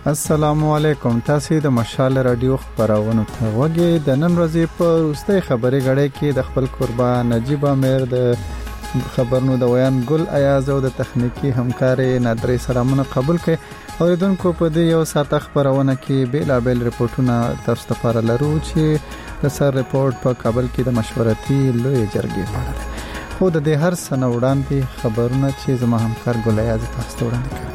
السلام علیکم. تاسو د مشال رادیو خبرونه ته وګورئ. د نن ورځې په وروستۍ خبري غړې کې د خپل قربان نجیب امیر د خبرونو د ویان ګل ایاز او د تخنیکی همکاري نادري سلامونه قبول کړي. اوریدونکو په دې یو ساعت خبرونه کې بیلابل ریپورتونه تاسو ته لپاره لرو چې د سر ریپورت په کابل کې د مشورتي لوی جرګې په اړه ده. خو د دې هر سنه وړاندې خبرونه چې زما همکار ګل ایاز تاسو ته وړاندې کړي.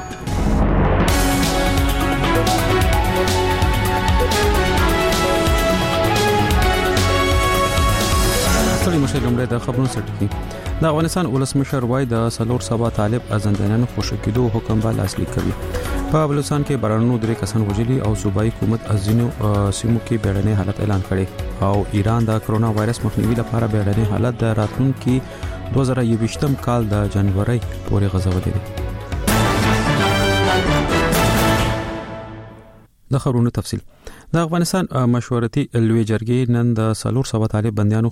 مشر لمړی د خبرونو سرټکی د افغانستان ولسمشر وای د سلور سبا طالب ازندانانو خوشی کېدو حکم به لاسلیک کړي. په بلوچستان کې بارانونو درې کسان وژلي او صوبایي حکومت ازینو سیمو کې بیړنی حالت اعلان کړي او ایران د کرونا وایرس مخنیوي لپاره بیړنی حالت د راتلونکي 2021م کال د جنوري پورې غځولې ده. د خبرونو تفصیل د افغانستان مشورتي لوی جرګې نن د سلور سبا طالب بنديانو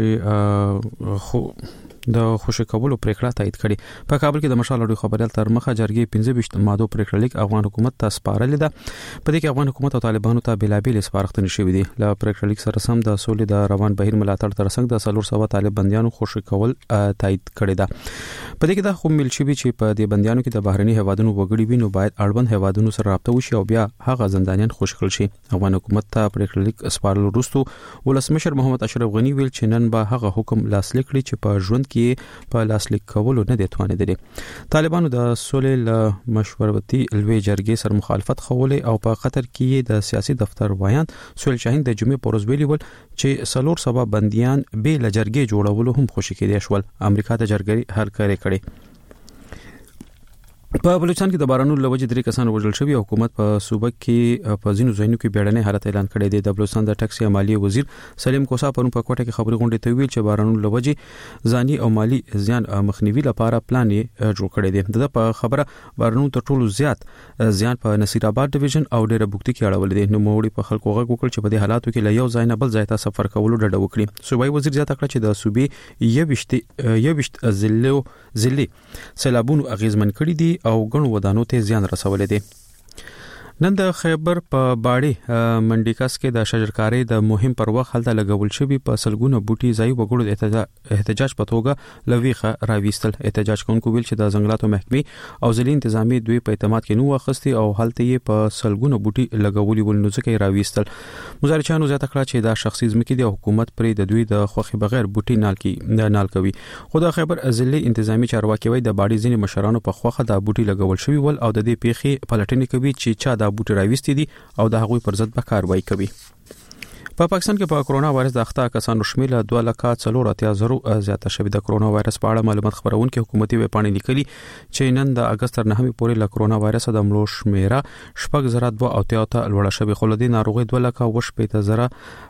خوشی کولو پریکړه تایید کړي. په کابل کې د مشال اړو خبريال تر مخه جرګې 15 ماده پریکړه لیک افغان حکومت ته سپارلې ده. په دې کې افغان حکومت او طالبانو ته بلابل سپارښتنې شوې دي. ل پریکړه لیک سره سم د سولې د روان بهیر ملاتړ ترڅنګ د سلور سبا طالب بنديانو خوشی کول تایید کړي ده. په دې کې د کوم مل شوی چې په دې بنديانو کې د بهرني هوادونو وګړي وینو باید اړوند هوادونو سره رابطه وشي او بیا هغه زندانیان خوشی کړي شي. افغان حکومت ته پریکړه لیک سپارل وروسته ولسمشر محمد اشرف غنی ویل چې نن به هغه حکم لاسلیک کړي چې په ژوند کې په لاسلیک کولو نه دي توانیدلي. طالبانو د سولې له مشورتي لوی جرګې سره مخالفت خولې او په قطر کې د سیاسي دفتر وایان سویل شاهین د جمعې پروز ویلي ول چې سلور سبا بنديان به له جرګې جوړولو هم خوشی کېدي شول. امریکا د جرګې هر کاری کړي. په بلوچستان کې د بارانونو لوجې درې کسان وژل شوي او حکومت په صوبه کې په ځینو ځایونو کې بیړنی حالت اعلان کړی دی. د بلوچستان د ټکس مالی وزیر سلیم کوسا پرون په کوټه کې خبري غونډه ته ویل چې بارانونو لوجې ځاني او مالی زیان مخنیوي لپاره پلان جوړ کړی دی. د په خبره بارانونو تر ټولو زیات زیان په نصیر آباد ډیویژن او ډیره بوکتی کې اړول دي. نو موړي په خلکو غږ وکړ چې په دې حالاتو کې له یو ځای نه بل ځای ته سفر کولو ډډه وکړي. صوبایي وزیر زیاته کړ چې د صوبې یوشت ضلع سیلابونو اغیزمن کړي دي او غنو ودانو ته زیان رسولې دي. نن د خیبر په باړې منډیکاس کې د شجرکاري د مهم پر وخت هلته لګول شوی په سلګونه بوټي ځای وګړو احتجاج په توګه لويخه راويستل. احتجاج کوونکو ویل چې د ځنګلاتو محکمې او ځلې انتظامی دوی په اعتماد کې نو واخستي او هلته یې په سلګونه بوټي لګولي ول نو ځکه راويستل. مظاهرچیانو زیاته کړه چې دا شخصي ځمکې د حکومت پرې د دوی د خوخي بغیر بوټي نال کوي. خو د خیبر ځلې انتظامی چارواکي وای د باړې ځینې مشرانو په خوخه د بوټي لګول شوی ول او د دې پیخي پلټنې کوي چې چا د بوټي راويستي دي او د هغوی پر ضد به کاروایی کوي. په پاکستان کې په کرونا وایرس د اخته کسانو شمېر 2,40,000 زیاته شوی. د کرونا وایرس په اړه معلومات خبرونکو حکومتي ویبپاڼې لیکلي چې نن د اگست تر 9 پورې له کرونا وایرس د مړو شمېره 6,200 ته لوړه شوې. خو لدې ناروغي 2,80,000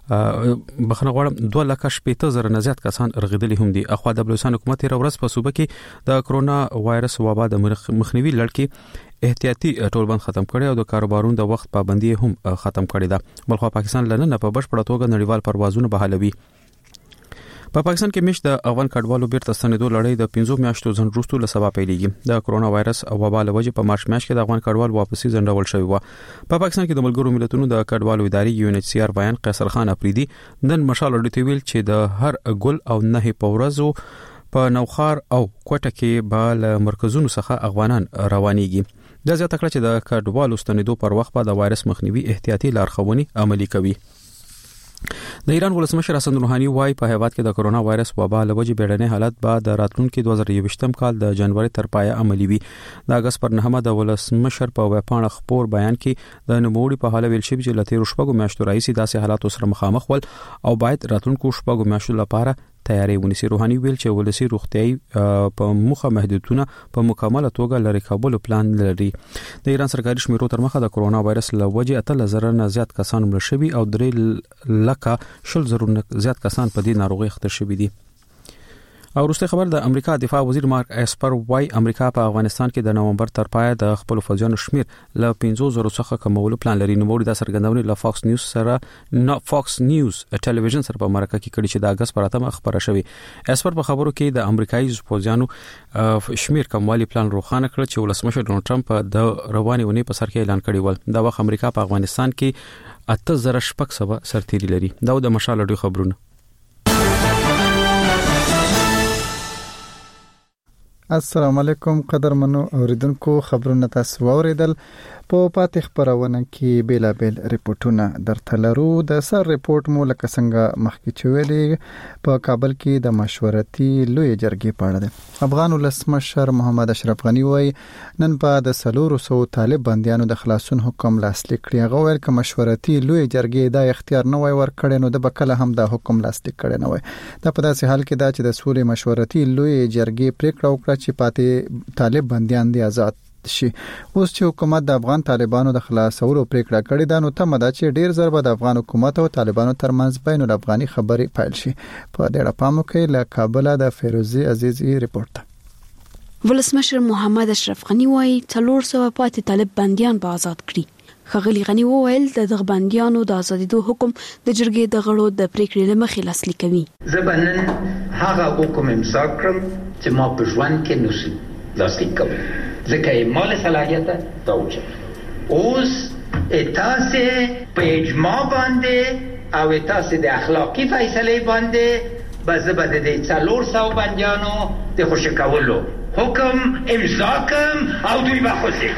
2,80,000 نه زیات کسان رغیدلي هم دي. اخوا د بلوچستان حکومت تیر ورځ په صوبه کې د کرونا وایرس وبا د مخنیوي لړ کې احتیاطي ټولبند ختم کړي او د کاروبارونو د وخت پابندي هم ختم کړي ده. بلخو پاکستان لنن په بشپړه توګه نړیوال پروازونه بحالوي. په پاکستان کې مش د افغان کډوالو بیرته ستنېدو لړۍ د 15 میاشتو ځن وروسته له سبا پیلېږي. د کرونا وایرس او وبا له وجې په مارچ میاشت کې د افغان کډوال واپسي ځنډول شوی و. په پاکستان کې د ملګرو ملتونو د کډوالو ادارې UNHCR بیان قیصر خان افریدي نن مشال اډیټ ویل چې د هر ګل او نه په ورځو په نوخار او کوټه کې بل مرکزونو څخه افغانان روانيږي. د زیاته کړه چې د کډوالو ستنېدو پر وخت په د وایرس مخنیوي احتیاطي لارښوونې عملي کوي. د ایران ولسمشر حسن روحاني وايي په هیواد کې د کرونا وایرس وبا له وجې بیړنی حالت بعد د راتلونکي 2021م کال د جنوري تر پایه عملي وي. د اگست پر 9 د ولسمشر په ویبپاڼه خبر بیان کې د نوموړي په حواله ویل شوی چې لته شپږو میاشتو راځي داسې حالات سره مخامخ ول او باید راتلونکو شپږو میاشتو لپاره تیاری ونیسي. روحاني ویل چې ولسی روغتيایي په مخه محدودونه په مکمله توګه لري کابل پلان لري. د ایران سرکاري شمیرو تر مخه د کرونا وایرس له وجې 8,000 نه زیات کسان مړ شوي او 3,00,000 زیات کسان په دې ناروغي اخته شوي دي. او وروسته خبر د امریکا دفاع وزیر مارک اسپر وای امریکا په افغانستان کې د نومبر تر پای د خپل فوجیانو شمیر له 15,000 څخه کمولو پلان لري. نو د سرګندونې له فاکس نیوز سره فاکس نیوز ټلویزیون سره په مرکه کې کړي چې د اگست پر 8 خبره شوې. اسپر په خبرو کې د امریکایي فوجیانو شمیر کموالی پلان روښانه کړ چې ولسمشر ډونالد ټرمپ د روانې ونې په سر کې اعلان کړی و. دا وخت امریکا په افغانستان کې 8000 سرتیري لري. دا د مشال اډیو خبرونه. السلام علیکم قدرمنو اوریدونکو، خبرونه تاسو اوریدل. په پاتې خبرونه کې بیلابل ریپورتونه درته لرو. د سر ریپورت مو لکه څنګه مخکې چویلې په کابل کې د مشورتي لوی جرګې په اړه ده. افغان ولسمشر محمد اشرف غنی وایي نن په د 400 طالب بنديانو د خلاصون حکم لاسلیک کړی. هغه ویل چې مشورتي لوی جرګې دا اختیار نه وای ورکړي نو د بکله هم د حکم لاسلیک کړي نه وای. دا په داسې حال کې دا چې د سولې مشورتي لوی جرګې پریکړه وکړه چې پاتې طالب بنديان دي آزاد شي. اوس چې حکومت د افغان طالبانو د خلاصولو پریکړه کړې ده نو تمه ده چې ډیر ضربه د افغان حکومت او طالبانو ترمنځ بین الافغاني خبرې پیل شي. په دې اړه پام وکړئ. له کابل د فیروزي عزیزي ریپورت. ولسمشر محمد اشرف غنی وایي 400 پاتې طالب بنديان به آزاد کړي. خغلی غنی وویل د دغه بنديانو د آزادیدو حکم د جرګې د غړو د پریکړې لمخې لاسلیک کوي. زبنن هغه حکم امضا کړم چې ما په ژوند کې نوسی لاسلیک کوم ځکه یې مال صلاحیت توجه اوس اتاسه په اجماع باندې او اتاسه د اخلاقی فیصله باندې بزبد د 400 بنديانو د خوشی کولو حکم امضا کوم او دوی به خوشی.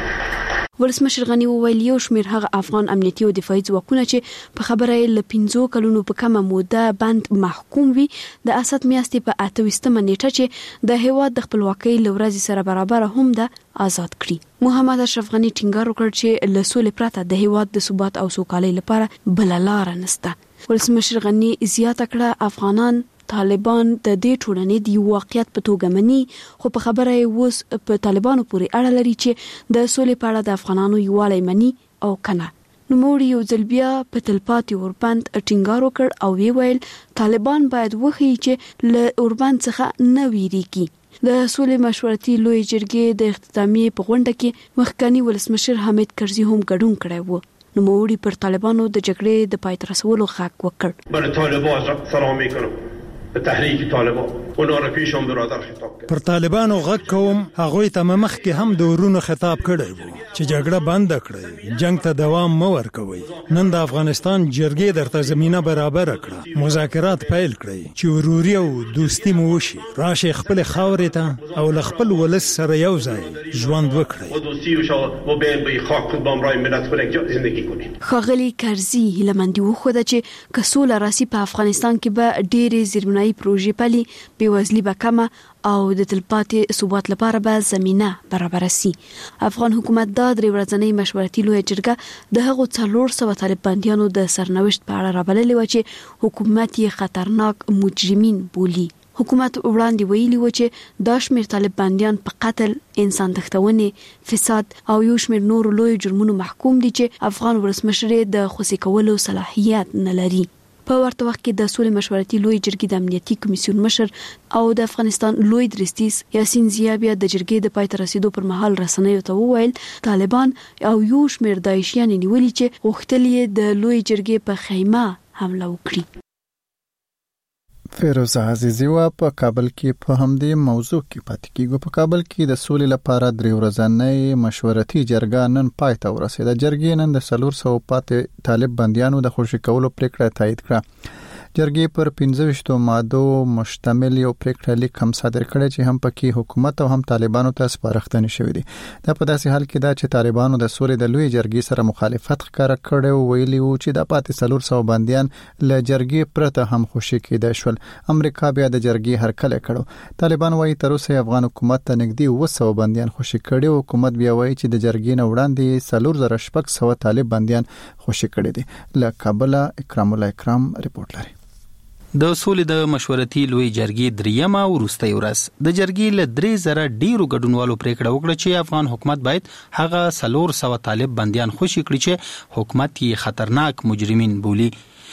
ولسمشر غنی وویل یو شمیر هغه افغان امنیتي او دفاعي ځواکونه چې په خبره له 15 کلونو په کمه موده بند محکوم وي د اسد میاشتې په 28 نیټه چې د هیواد د خپلواکۍ لورځ سره برابر هم د آزاد کړي. محمد اشرف غنی ټینګار وکړ چې له سولې پرته د هیواد د ثبات او سوکالۍ لپاره بل لار نشته. ولسمشر غنی زیاته کړه افغانان طالبان د دې ټولنې د واقعیت په توګه مني خو په خبره یې اوس په طالبانو پورې اړه لري چې د سولې په اړه د افغانانو یووالی مني او کنه. نو موري یو ځل بیا په تلپاتې اوربند ټینګار وکړ او ویل طالبان باید وښیي چې له اوربند څخه نه ویریږي. د سولې مشورتي لوی جرګې د اختتامیې په غونډه کې مخکنی ولسمشر حامد کرزي هم ګډون کړی و. نو موري پر طالبانو د جګړې د پای ته رسولو غږ وکړ. بر طالبان سلام میکنم به تحریک طالبان اونا را پیشم برادر خطاب کرد. پر طالبانو غږ کوم هغوی ته مخ کې هم د ورونو خطاب کړی وو چې جګړه بند کړئ، جنگ ته دوام مو ورکوي. نن د افغانستان جرګې درته زمينه برابر کړه، مذاکرات پیل کړئ چې وروري او دوستي مو وشي. راشه خپل خاورې ته او خپل ولس سره یو ځای ژوند وکړئ و دوستی و بین به خاک بامرای ملت پر زندگی کنید. خاغلی کرزي هیلمندي وخوده چې کسول راسي په افغانستان کې به ډېرې زیربنایي پروژې پلي، بېوزلي به کمه او د تلپاتې ثبات لپاره به زمينه برابر شي. افغان حکومت دا درې ورځنۍ مشورتي لوی جرګه د هغو 400 طالب بنديانو د سرنوشت په اړه رابللې و چې حکومت یې خطرناک مجرمین بولي. حکومت وړاندې ویلي و چې دا شمیر طالب بنديان په قتل، انسان تښتونې، فساد او یو شمیر نور لوی جرمونو محکوم دي چې افغان ولسمشر د خوشي کولو صلاحیت نه لري. په ورته وخت کې د سولې مشورتي لوی جرګې د امنیتي کمیسیون مشر او د افغانستان لوی درستیز یاسین زیا بیا د جرګې د پای ته رسیدو پر مهال رسنیو ته وویل طالبان او یو شمیر داعشیان نیولي چې غوښتل یې د لوی جرګې په خیمه حمله وکړي. فیروز عزیزی وا په کابل کې په همدې موضوع کې پاتې کیږو. په کابل کې د سولې لپاره درې ورځنۍ مشورتي جرګه نن پای ته ورسېده. جرګې نن د 400 پاتې طالب بنديانو د خوشي کولو پریکړه تایید کړه. جرګې پر 15 مادو مشتمل یو پریکړه لیک هم صادر کړی چې هم پکې حکومت او هم طالبانو ته سپارښتنې شوې دي. دا په داسې حال کې دا چې طالبانو د سولې د لوی جرګې سره مخالفت ښکاره کړی او ویلي وو چې د پاتې 400 بنديان له جرګې پرته هم خوشي کېدای شول. امریکا بیا د جرګې هرکلی کړو. طالبان وايي تر اوسه افغان حکومت ته نږدې 200 بنديان خوشي کړي او حکومت بیا وايي چې د جرګې نه وړاندې 4600 طالب بنديان خوشي کړي دي. له کابل اکرام الله اکرام ریپورت لري. د سولې د مشورتي لوی جرګې دریمه وروستۍ ورځ د جرګې له 3000 ډیرو ګډونوالو پریکړه وکړه چې افغان حکومت باید هغه 400 طالب بنديان خوشي کړي چې حکومت یې خطرناک مجرمین بولي.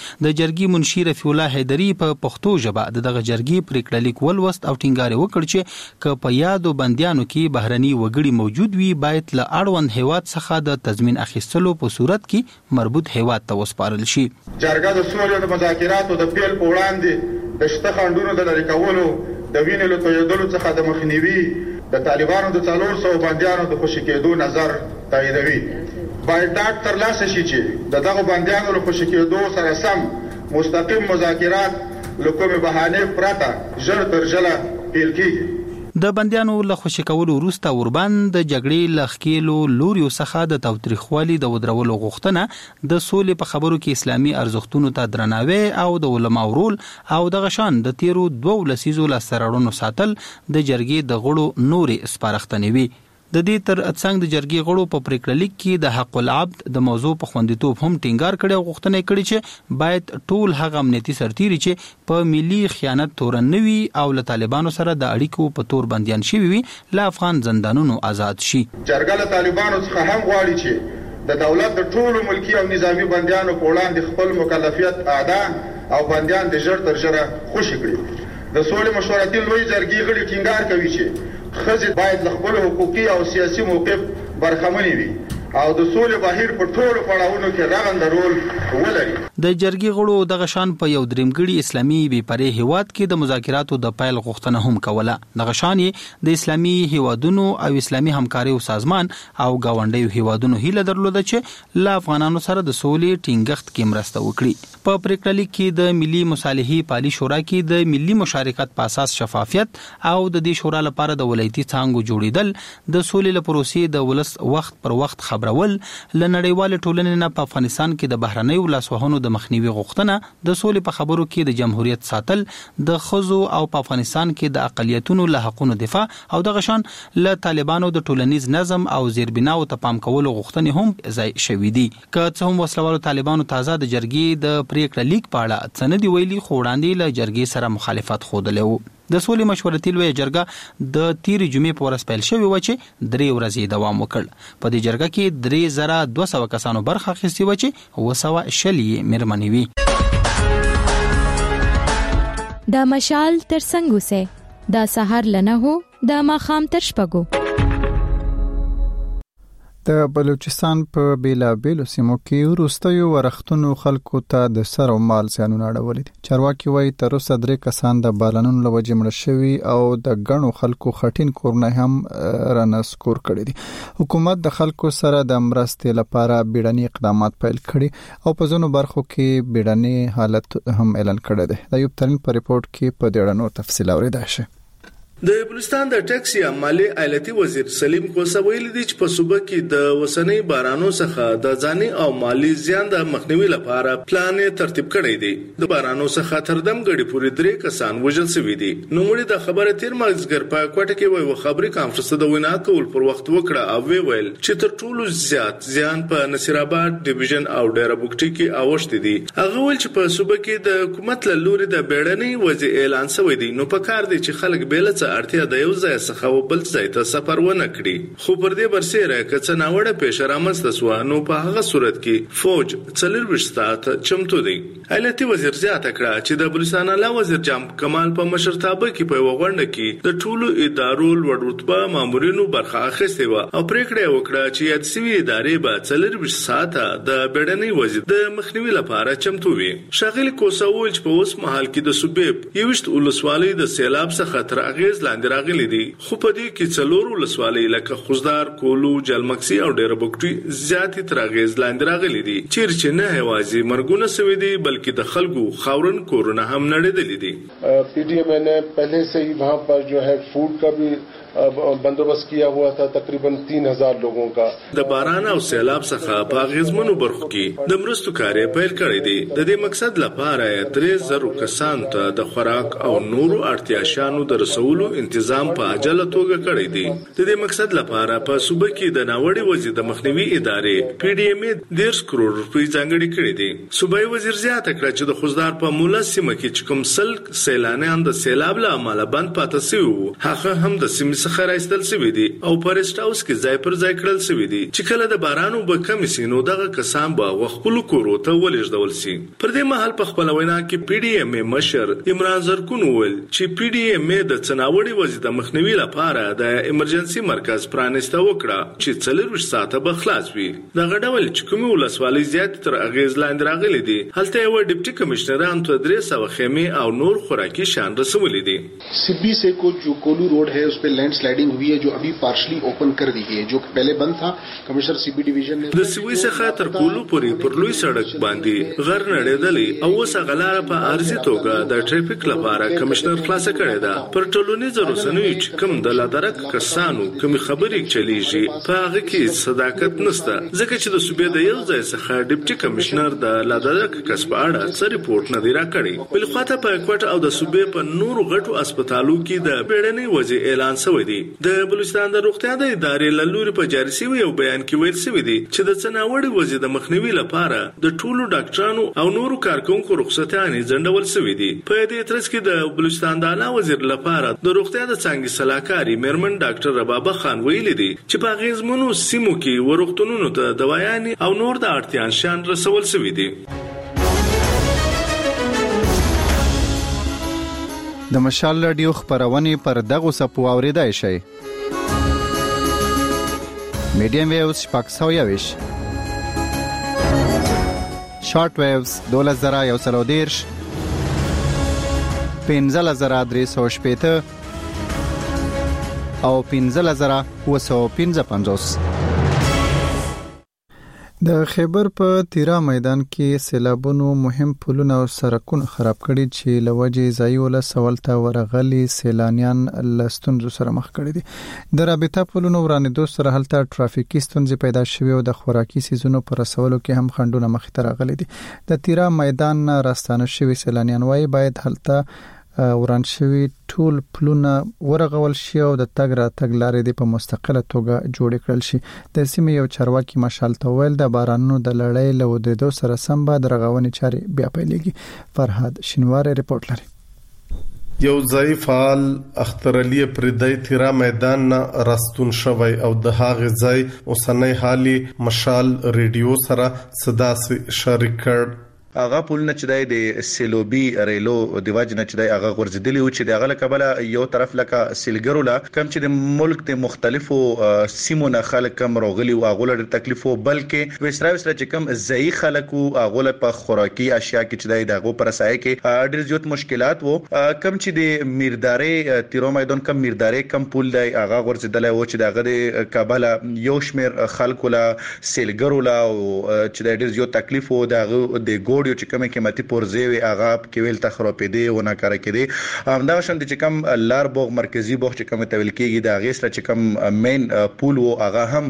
د جرګې منشي رفیع الله حیدری په پښتو ژبه دغه جرګې پریکړه لیک ولوست او ټینګار وکړ چې ک په یادو بندیانو کې بهرني وګړي موجود وي باید له اړوند هیواد څخه د تضمین اخیستلو په صورت کې مربوط هیواد ته وسپارل شي. جرګه د سولې او مذاکراتو د پیل په وړاندې د شته خنډونو د لرې کولو د وینې له تویېدلو څخه د مخنیوي د طالبانو د 400 بندیانو د خوشي کېدو نظر تاییدوي. باید ډاډ ترلاسه شي چې دغه بندیانو له خوشي کېدو سره سم مستقیم مذاکرات له کومې بهانې پرته ژر تر ژره پیل کېږي. د بندیانو له خوشي کولو وروسته اوربند د جګړې له ښکېلو لوریو څخه د تاوتریخوالي د ودرولو غوښتنه د سولې په خبرو کې اسلامي ارزښتونو ته درناوی او د علماو رول او د غشان د تیرو 2 لسیزو لاسته راوړنو ساتل د جرګې د غړو نورې سپارښتنې وي. د دې تر څنګ د جرګې غړو په پریکړه لیک کې د حق العبد د موضوع په خوندیتوب هم ټینګار کړي او غوښتنه کړې چې باید ټول هغه امنیتي سرتیري چې په ملي خیانت تورن نوي او له طالبانو سره د اړیکو په تور بندیان شوي وي له افغان زندانونو آزاد شي. جرګه له طالبانو څخه هم غواړي چې د دولت د ټولو ملکی او نظامی بندیانو په وړاندې خپل مکلفیت ادا او بندیان د ژر تر ژره خوشي کړي. د سولې مشورتي لوی جرګې غړي ټینګار کوي چې ښځې باید له خپل حقوقي او سیاسي موقف برخمنې وي او د سولې بهیر په ټولو پړاوونو کې رغنده رول ولري. د جرګې غړو دغه شان په یو دریمګړي اسلامي بیپرې هیواد کې د مذاکراتو د پیل غوښتنه هم کوله. دغه شان د اسلامي هیوادونو او اسلامي همکاریو سازمان او گاونډیو هیوادونو هیله درلوده چې له افغانانو سره د سولې ټینګښت کې مرسته وکړي. په پریکړه لیک کې د ملي مصالحې پالي شورا کې د ملي مشارکت په اساس شفافیت او د دې شورا لپاره د ولایتي څانګو جوړیدل د سولې لپاره پروسې د ولس وخت پر وخت خبرول ل نړیوال ټولنې نه په افغانستان کې د بهرنیو لاسوهنو د مخنیوي غوښتنه د سولې په خبرو کې د جمهوریت ساتل د خزو او په افغانستان کې د اقلیتونو له حقوقو دفاع او د غشان له طالبانو د ټولنیز نظم او زیربناو ته پام کولو غوښتنې هم ځای شوې دي. که څه هم وسلوالو طالبانو تازه د جرګې د پریکړه لیک په اړه څه نه دی ویلي خو وړاندې له جرګې سره مخالفت ښودلی و. د سولې مشورتي لویه جرګه د تیرې جمعې په ورځ پیل شوې وه چې 3 ورځې دوام وکړ. په دې جرګه کې 3200 کسانو برخه اخیستې وه چې 200 یې مېرمنې وي. د مشال تر څنګ اوسئ، د سهار له 9 د ماښام تر 6. د بلوچستان په بیلابیلو سیمو کې وروستیو ورښتونو خلکو ته د سر او مال زیانونه اړولي دي. چارواکي وایي تر اوسه 3 کسان د بارانونو له وجې مړه شوي او د ګڼو خلکو خټین کورونه هم رانسکور کړي دي. حکومت د خلکو سره د مرستې لپاره بیړني اقدامات پیل کړي او په ځینو برخو کې بیړني حالت هم اعلان کړی دی. د یوب ترین په ریپورت کې په دې اړه نور تفصیل اورېدای شئ. د بلوچستان د ټیکسي مالی ایالتي وزیر سلیم کوسا ویلي دی چې په صوبه کې د وسنۍ بارانو څخه د ځاني او مالی زیان د مخنیوي لپاره پلان ترتیب کړی دی. د بارانو څخه تر دمګړي پورې 3 کسان وژل شوي دي. نو مړي د خبره تیر مازګر په کوټه کې وایي خبري کانفرنس د وینا کول پر وخت وکړه او ویل چې تر ټولو زیات زیان په نصیر آباد ډیویژن او ډیره بوکټي کې اوښتي دي. هغه ول چې په صوبه کې د حکومت له لوري د بیړنۍ وضع اعلان شوی دی. نو په کار دی چې خلک بیل اړتیا د یو ځای څخه بل ځای ته سفر ونه کړي. خو پر دې برسېره که څه ناوړه پیښه رامنځته سوه نو په هغه صورت کې فوج 24 ساعت چمتو دی. ایالتي وزیر زیاته کړه چې د بلوچستان اعلی وزیر جام کمال په مشرتابه کې په یوه غونډه کې د ټولو ادارو لوړ رتبه مامورینو برخه اخیستې وه او پریکړه وکړه چې یاد شوي ادارې به 24 ساعته د بیړنۍ وضع د مخنیوي لپاره چمتو وي. ښاغلي کوسا وویل چې په اوس مهال کې د صوبې 21 ولسوالۍ د سیلاب څخه تر اغیز لاندې راغلي دي. خو په دې کې 4 ولسوالۍ لکه خوزدار، کولو، جلمکسي او ډیره بوکټي زیاتې تر اغیز لاندې راغلي دي. چیرې چې نه یوازې مرګونه شوي دي بلکې د خلکو خاورن کورونه هم نړېدلي دي. پی ڈی ایم نے پہلے سے ہی وہاں پر جو ہے فوڈ کا بھی بندوبست کیا ہوا تھا تقریباً 3000 لوگوں کا. د باران او سیلاب څخه په غزمنو برخو کې د مرستو کاري پیل کړی دی. د دې مقصد لپاره 3000 کسان ته د خوراک او نورو اړتیا شیانو د رسولو ورکولو تنظیم په عاجله توګه کړی دی. د دې مقصد لپاره په صوبه کې د ناوړي وضعیت د مخنیوي ادارې PDMA 10 کروڑ روپۍ ځانګړي کړې دي. صوبایي وزیر زیاته کړه چې د خوزدار په مولا سیمه کې کوم سلک سیلانیان د سیلاب له امله بند پاتې شوي وو هغه هم د سیمې څخه راایستل شوي دي او په ریسټ هاوس کې ځای پر ځای کړل شوي دي چې کله د بارانو به کم شي نو دغه کسان به خپل کورو ته ولېږدول شي. پر دې مهال په خپل وینا کې PDMA مشر عمران زرکون وویل چې PDMA د څناوړي وضعیت د مخنیوي لپاره د ایمرجنسي مرکز پرانیسته وکړه چې 24 ساعته به خلاص وي. دغه ډول چې کومې ولسوالۍ زیات تر اغیز لاندې راغلي دي هلته یو ډیپټي کمشنران ته 300 خیمې او نور خوراکي شیان رسولي دي. सिब्बी से को जो कोलू रोड है उस पे लैंड स्लाइडिंग हुई है जो अभी पार्शली ओपन कर दी गई है जो पहले बंद था. कमिश्नर सीबी डिवीजन ने د سوي څخه تر کولو پورې پر لوی سړک باندې غر نړیدلې او اوس غلاره په ارزي توګه د ټریفیک لپاره کمشنر خلاص کړی دا. پر ټولنیز رسنیو چې کوم د لادرک کسانو کوم خبرې چلیږي په هغه کې صداقت نشته ځکه چې د صوبې د یو ځای څخه ډیپټي کمشنر د لادرک کس په اړه څه ریپورت نه دی راکړی. بل خواته په کوټ او د صوبې په نورو غټو هسپتالو کې د بیړنۍ وضعیت اعلان شوی دی. د بلوچستان د روغتیا د ادارې له لوري په جاري شوی یو بیان کې ویل شوی دی چې د څناوړي وضعیت د مخنیوي لپاره د ټولو ډاکټرانو او نورو کارکونکو رخصتیانې ځنډول شوې دي. په دې ترڅ کې د بلوچستان د اعلی وزیر لپاره د روغتیا د څنګه صلاحکاری میرمن ډاکټر ربابه خان ویلي دي چې په غیزمنو سیمو کې ورغتونونو ته دوايانې او نور د اړتیا شان رسول شوی دي. د مشال رادیو خبرونه پر دغه سپو اوریدای شي. میډیم ویوز پاکساویش شارټ ویوز 2110 15315 او 15355. د خیبر په تیرا میدان کې سیلابونو مهم پلونه او سړکونه خراب کړي چې لوجه ځای ول سوالته ورغلي سیلانیان لستونزو سره مخ کړي دي. د رابطه پلونو ورانېدو سره هلته ټرافیکي ستونزې پیدا شوې او د خوراکي سيزونو پر رسولو کې هم خنډونه مخ ته راغلي دي. د تیرا میدان راستانه شوی سیلانیان وايي باید هلته وران شوی ټول پلونه ورغول شي او د تګ را تګ لارې د په مستقله توګه جوړ کړل شي. د سیمې یو چارواکي مشال تویل د بارانونو د لړۍ له ودرېدو سره سم به د رغونې چارې بیا پیلېږي. فرهاد شینواری ریپورت لري. یو ځای فعال اختر علي پردای تیرا میدان نه راستون شوی او د هغه ځای اوسنۍ حالي مشال ریډیو سره صدا شریک کړ. هغه پولنه چې د سیلوبي ریلو د واجنه چې هغه ورزدلی او چې دغه قبله یو طرف لکه سیلګرو لا کم چې د ملک د مختلفو سیمونه خلک کم روغلی او غول د تکلیفو بلکې وسره چې کم ځای خلکو غول په خوراکي اشیاء کې چې دغه پر اسای کې ډېر زیات مشکلات وو. کم چې د میرداري تیرو میدان کم میرداري کم پول دی هغه ورزدلی او چې دغه د قبله یو شمیر خلکو لا سیلګرو لا او چې ډېر زیات تکلیف وو دغه د ګوډ چې کومه قیمتي پورزوي هغه کې ویل تخرپېدي او نه کار کېدي. همدا شند چې کوم لار بوغ مرکزی بوغ چې کومه تویل کېږي د هغه سره چې کوم مین پول وو هغه هم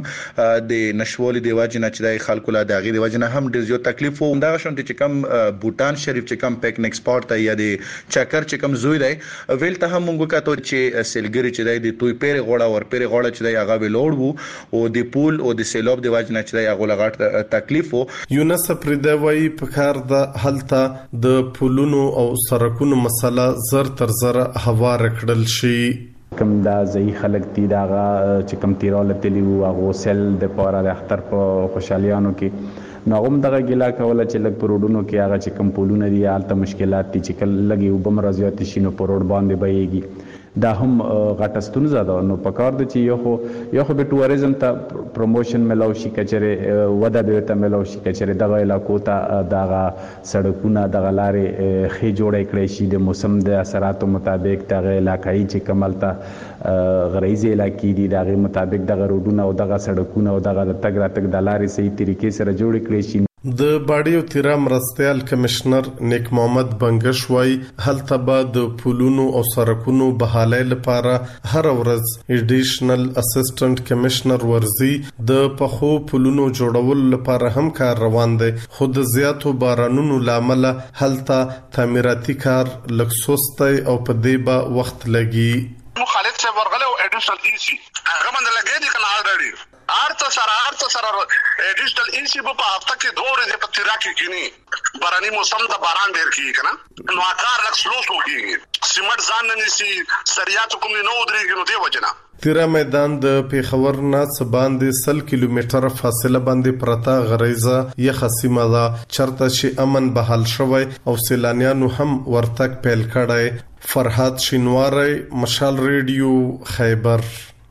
د نشوالي د واجنه چې د خلکو لا د هغه د واجنه هم ډېر زیات تکلیف وو. همدا شند چې کوم بوتان شریف چې کوم پکنیک سپورت ته یا د چکر چې کوم زوی دی ویل ته هم موږ کاته چې سیلګری چې د توي پیره غوړه ور پیره غوړه چې هغه ویلوړ وو او د پول او د سیلاب د واجنه چې هغه لغټ تکلیف وو. یونس پردوی په کار د هلته د پلونو او سړکونو مسله زر تر زر هوا رکړل شي. کوم دا ځای خلک دي دا چې کوم تیراله تلی او هغه سل د پاره د اختر په خوشالیانو کې ناغم دغه ګلا کوله چې لګ پروډونو کې هغه چې کوم پلونه دي حالت مشکلات دي چې کله لګي وبمرزيات شي نو پروډ باندې بهيږي. دا هم غټستون زده نو پکار د چې یو خو به ټوریزم ته پروموشن ملاو شي کچره ودا به ته ملاو شي کچره دغه علاقو ته دغه سړکونه دغه لارې خې جوړې کړې شي د موسم د اثراتو مطابق دغه علاقې چې کمالته غریزي علاقې دي دغه مطابق دغه روډونه او دغه سړکونه او دغه تګ راتګ د لارې صحیح طریقې سره جوړ کړې شي. د باډي او تیرا مرستيال کمشنر نیک محمد بنگش وای هلته به د پولونو او سړکونو بحالۍ لپاره هر ورځ ایډیشنل اسسټنټ کمشنر ورزي د پخو پولونو جوړول لپاره هم کار روان دی. خود زیاتو بارانونو لامل هلته تعمیراتي کار لکسوستي او په دې به وخت لګي. سے ورغله او اډیشنل ایسی هغه باندې لګې دي کنه الریډي ارته سره اډیشنل ایسی په هفته کې 2 ورځې په تیرا کې کینی باراني موسم د باران ډیر کیږي کنه نو اکار لک سلو کیږي سیمټ ځان نه نسی سریات کوم نو درېږي نو دی وجنه تیرا میدان د پیښور نه باندې 100 کیلومتر فاصله باندې پرتا غریزه یخ سیمه ده چرته چې امن بحال شوی او سیلانیانو هم ورتک پیل کړای فرحات شینواری مشال ریډیو خیبر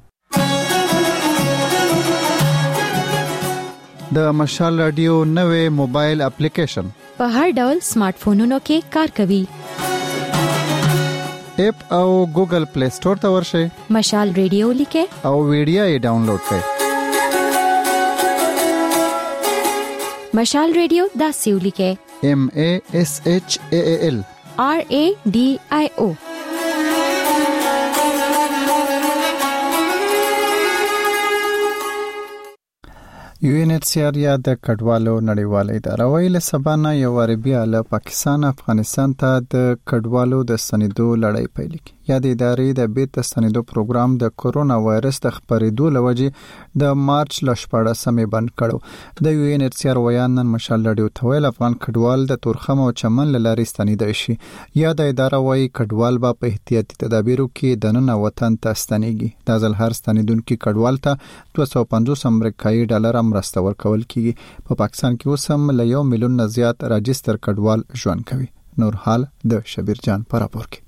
د مشال رادیو نوې موبایل اپلیکیشن په هر ډول سمارټ فونونو کې کار کوي اپ او ګوګل پلی سٹور ته ورشئ مشال ریډیو لیکه او ویډیو یې ډاونلوډ کړئ مشال ریډیو دا سیو لیکه MASHAAL RADIO UNHCR یا د کډوالو نړیواله اداره ویل سبا نه یو عربي له پاکستان افغانستان ته د کډوالو د سندو لړۍ پیل کړي یا د ادارې د بیت سندو پروګرام د کورونا وایرس د خپرېدو لوجې د مارچ لشپړه سمې بند کړو د UNHCR ویان مشال لړیو تویل افغان کډوال د تورخم او چمن لاري ستنیدای شي یا د اداره وایي کډوال با په احتیاطي تدابیرو کې د نن وطن ته ستنیږي د ځل هر ستنیدونکو کډوال ته 250 امریکایي ډالر مرسته ورکول کیږي په پاکستان کې اوسم له 1 میلیون نه زیات راجستر کډوال ژوند کوي نور حال د شبیر جان پر راپور کې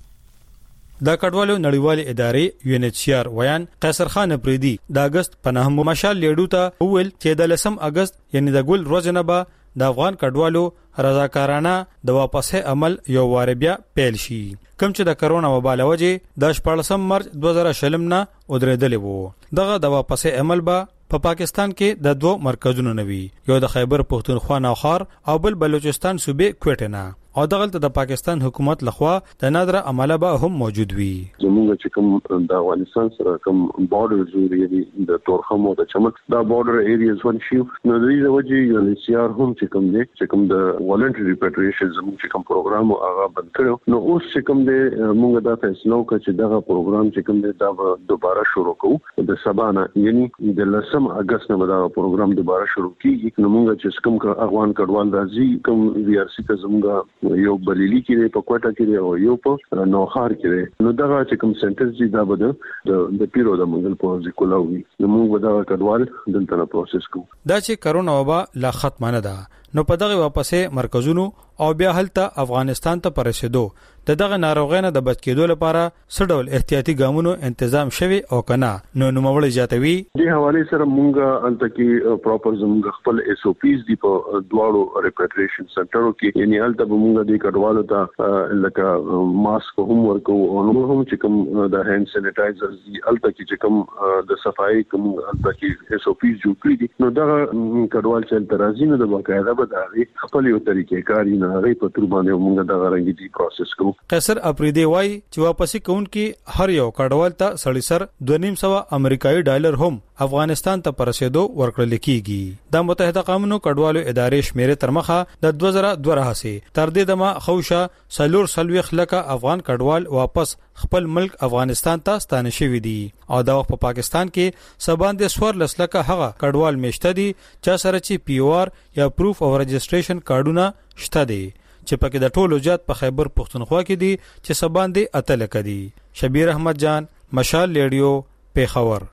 د کډوالو نړیوالې ادارې UNHCR ویان قیصر خان افریدي د اگست پناه مشال لیډو ته ویل چې د 10 اگست یعنی د ګل ورځ نه به د افغان کډوالو رضاکارانه د واپسې عمل یو وار بیا پیل شي کوم چې د کرونا وبا له وجې د 14 مارچ 2020 نه ودرېدلې وو دغه د واپسې عمل به په پاکستان کې د 2 مرکزونو نوي یو د خیبر پختونخوا نوخار او بل بلوچستان صوبې کوټه نه او دغه د پاکستان حکومت لخوا د نادره عمله به هم موجود وي زموږ چې کوم د افغانستان سره کوم بارډر جوړې د تورخم او د چمن دا بارډر ایریاز ون شي نو د دې وجې UNHCR هم چې کوم دي چې کوم د والنټری ریپاټریشن زموږ چې کوم پروګرام هغه بند کړو نو اوس چې کوم دي موږ دا فیصله وکړه چې دغه پروګرام چې کوم دي دا دوباره شروع کوو د سبانه یعنی د 10 اگست نه دا پروګرام دوباره شروع کیږي نو موږ چې کوم افغان کډوال راځي کوم VRC ته زموږ یو بلیلی کې په کوټه کې او یو په نوخار کې نو دغه چې کوم سنټر چې دا بده د پیرو د منګل په ځکولاوي نو موږ دا کډوال دلته پروسس کوو دا چې کرونا وبا لا ختمه نه ده نو په دغه واپسې مرکزونو او بیا هلته افغانستان ته پرسیدو دغه ناروغانه د بچ کېدو لپاره سړول احتیاطي ګامونو تنظیم شوی او کنه نو نوموړی جاتوي د حواله سره مونږه انت کې پراپر زموږ خپل SOPs دی په دواړو ریپاټریشن سنټرو کې یعنی هلته مونږه د کډوالو ته لکه ماسک هم ورکو او نو هم چې کوم د هاند سینیټایزرز دی هلته کې چې کوم د صفایي کوم هلته کې SOPs جوړ کړی دي نو دا کډوال چې ترازی نه د باقاعده به د خپل یو طریقې کاری نه غي په تر باندې مونږه د غرنګي دی پروسس کوو قیصر افریدی وای چې واپسی کونکي هر یو کډوال ته سړی سر 2.5 امریکایي ډالر هم افغانستان ته پرسیدو ورکړل کیږي د متحده قومونو کډوالو ادارې شمیره تر مخه د 2002 سي تر دې دمه خوشه سلور سلويخ لکه افغان کډوال واپس خپل ملک افغانستان ته ستانه شوی دي او دا په پاکستان کې سباند سور لسلکه هغه کډوال میشته دي چې سره چې POR یا پروف او رجسټریشن کارډونه شته دي چې پکې د ټولو جات په خیبر پختونخوا کې دي چې سباندې اتل کدي شبیر احمد جان مشال ریډیو پیښور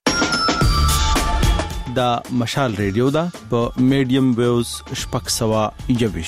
دا مشال ریډیو دا په میډیم ویوز شپږ سوا یوش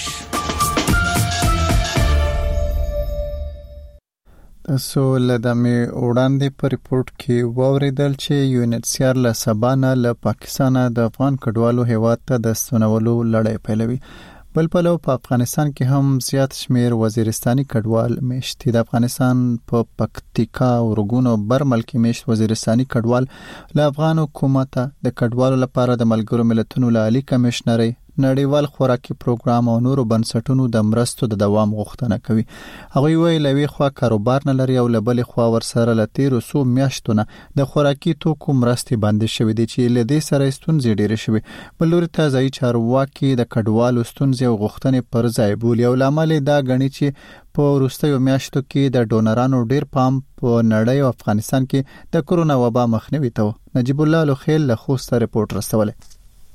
تاسو لدمه وړاندې په ریپورت کې ووریدل چې UNHCR له سبانه له پاکستان د افغان کډوالو هیواد ته د ستنولو لړۍ پیلوي بل پلو په افغانستان کې هم زیات شمیر وزیرستاني کډوال میشتي د افغانستان په پکتیکا او رګونو برمل کې میشت وزیرستاني کډوال له افغان حکومت د کډوالو لپاره د ملګرو ملتونو عالی کمشنري نړیوال خوراکي پروګرام او نورو بنسټونو د مرستو د دوام غوښتنه کوي. هغوی وایي لوي خوا کاروبار نه لري او لبلې خوا ورسره لتیر سو میاشتونه د خوراکي توکو مرستې باندې شوې دي چې لدې سره ستونزې ډېرې شوې. بلوري ته ځای چارواکي د کډوالو ستونزې او غوښتنې پر ځای بولي او لامل دا غني چې په وروستیو میاشتو کې د ډونرانو ډیر پام په نړۍ او افغانستان کې د کورونا وبا مخنیوي ته. نجیب الله لوخیل له خوست رپورټ رسوله.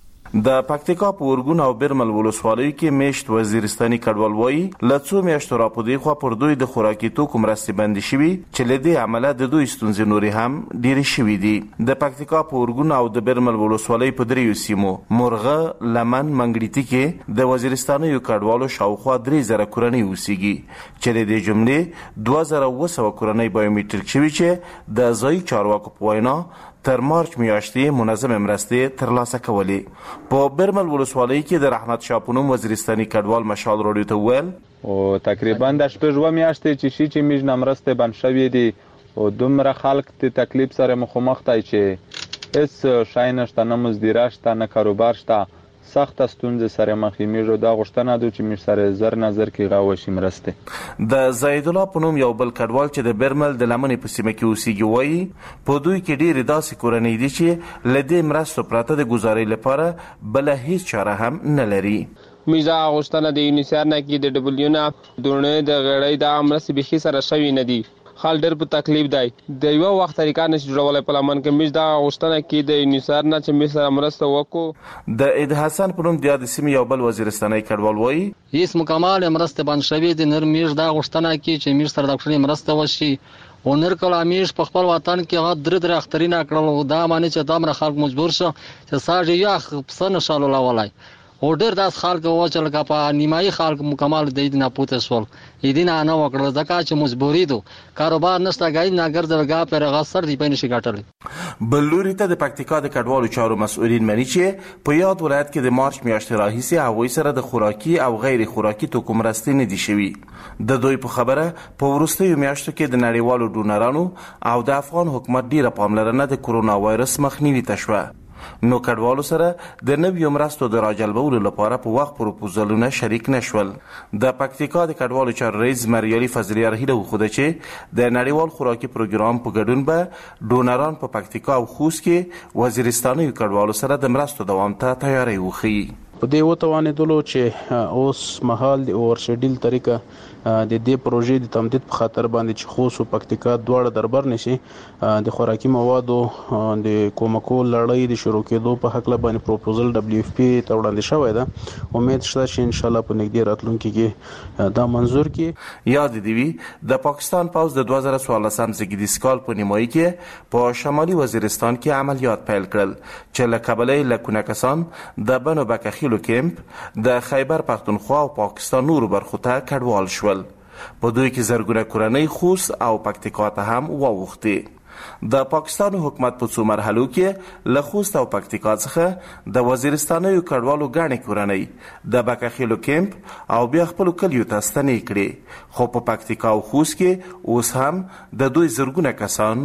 د پکتیکا په ورګون او برمل ولسوالۍ کې میشت وزیرستاني کډوال وایي لڅو میاشتو را پدې خو پر دوی د خوراکي توکو مرستې بندي شوي چې لدې عمله د دوی ستونزې نوري هم ډېرې شوي دي. د پکتیکا په ورګون او د برمل ولسوالۍ په دریو سیمو مرغه، لمن، منګړیتي کې د وزیرستاني کډوالو شاوخوا 3000 کورنۍ اوسېږي چې د دې جملې 2900 کورنۍ بایومټریک شوي چې د ځای چارواکو په وینا تر مارچ میاشتې منظم مرستې ترلاسه کولې. په برمل ولسوالۍ کې د رحمت شاه پونم وزیرستاني کډوال مشال راډیو ته وویل او تقریبا د شپږ میاشتې چې موږ نمرسته بند شوې دي او دومره خلک د تکلیف سره مخامخ دي چې هیڅ شای نشته، نه مزدوره شته، نه کاروبار شته، سخت ستونزې سره مخ یې دا غوښتنه ده چې موږ سره زر نظر کې راوشي مرسته. د زید الله پونم یو بل کډوال چې د برمل د لمنې په سیمه کې اوسېږي وایي په دوی کې ډېرې داسې کورنۍ دي چې له دې مرستو پرته د ګزارۍ لپاره بله هیڅ چاره هم نه لري. موږ دا غوښتنه د یونیسر نه کې د ډبلیو نه دونه د غړۍ د مرستې بخي سره شوی نه دي. خال ډېر په تکلیف دی. د یو وخت طریقه نشي جوړولای په لمن کې موږ دا غوښتنه کې د یونیسر نه چې موږ سره مرسته وکړو. د اید حسن پونم د یاد سیمې یو بل وزیرستاني کډوال وایي هیڅ مکمل مرسته باندې شوی د نر موږ دا غوښتنه کې چې موږ سره د خپل مرسته وشي او نر کله موږ په خپل وطن کې هغه درې اخترینه کړل دا معنی چې دا مر خلک مجبور شو چې ساجي یا خپل نشالو لاولای او ډېر داس خلک وچل کا په نیمایي خلک مکمل د دې نه پوتې سول دې نه وکړل ځکه چې مجبوری دو کاروبار نشته غاړي ناګر درګه پر غسر دی پېنه شي ګټل. بلوري ته د پکتیکا د کډوالو چارو مسؤلین مني چې په یاد ولایت کې د مارچ میاشتې راهیسې هغوی سره د خوراکي او غیر خوراکي توکو مرستې نه دي شوي. د دوی په خبره په وروستیو میاشتو کې د نړیوالو ډونرانو او د افغان حکومت ډیره پاملرنه د کورونا وایرس مخنیوي ته شوه. نو کډوالو سره د نویو مرستو د راجلبولو لپاره په وخت پروپوزلونه شریک نشول. د پکتیکا د کډوالو چارو رئیس مریالي فضلي هیله وښوده چې د نړیوال خوراکي پروګرام په ګډون به ډونران په پکتیکا او خوست کې وزیرستاني کډوالو سره د مرستو دوام ته تیاری وښيي. په دې وتوانېدلو چې اوس مهال د اورشډیل طریقه د دې پروژې د تمدید په خاطر باندې چې خوست او پکتیکا دواړه دربر نشي د خوراکي موادو د کومکو لړۍ د شروع کېدو په حق له باندې پروپوزل دبليو اف پی ته وړاندې شوی ده. امید شته چې ان شاء الله په نږدې راتلونکي کې دا منظور کړي. یاد دی وی د پاکستان پوز د 2014 زیږدیز کال په نیمایي کې په شمالي وزیرستان کې عملیات پیل کړل چې له کابلې لکونه کسان د بنو بکخیلو کیمپ د خیبر پختونخوا او پاکستان نورو برخو ته کډوال شول. په دوی کې زرګونه کورنۍ خوست او پکتیکا ته هم واوښتې. د پاکستان حکومت په څو مرحلو کې له خوست او پکتیکا څخه د وزیرستاني کډوالو غاڼې کورنۍ د بکخیلو کیمپ او بیا خپل کلیو ته ستنې کړې، خو په پکتیکا او خوست کې اوس هم د دوی زرګونه کسان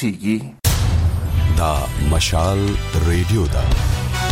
اوسېږي. دا مشال ریډیو ده.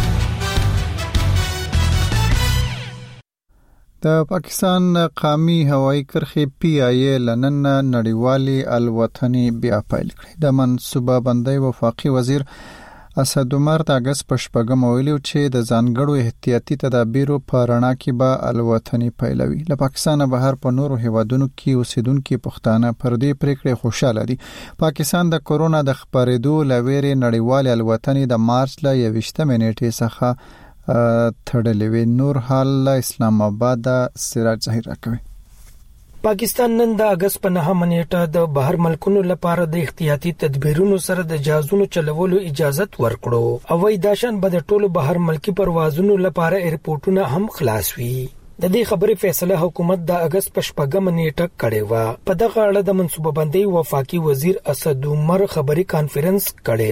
د پاکستان قومي هوایي کرښې پی آی ای لنن نړیوالي الوتنې بیا پیل کړې. د منصوبه بندۍ وفاقي وزیر اسد عمر د اگست په شپږم ویلي چې د ځانګړو احتیاطي تدابیرو په رڼا کې به الوتنې پیلوي. له پاکستان بهر په نورو هیوادونو کې اوسیدونکو پښتانه پر دې پریکړې خوشاله دي. پاکستان د کورونا د خپرېدو لویرې نړیوالي الوتنې د مارچ ل 21 نیټې څخه تړلې. نور حال اسلام آباد سراج ظاهر راکوي. پاکستان نن د اگست په 9 نیټه د بهر ملکونو لپاره د احتیاطي تدبیرونو سره د جهازونو چلولو اجازه ورکړو او داشان به د ټولو بهر ملکی پروازونو لپاره ایرپورټونه هم خلاص وي. د دې خبرې فیصله حکومت د اگست په 4 نیټه کړې و. په دغه اړه د منصوبه بندۍ وفاقي وزیر اسد عمر خبري کانفرنس کړې و.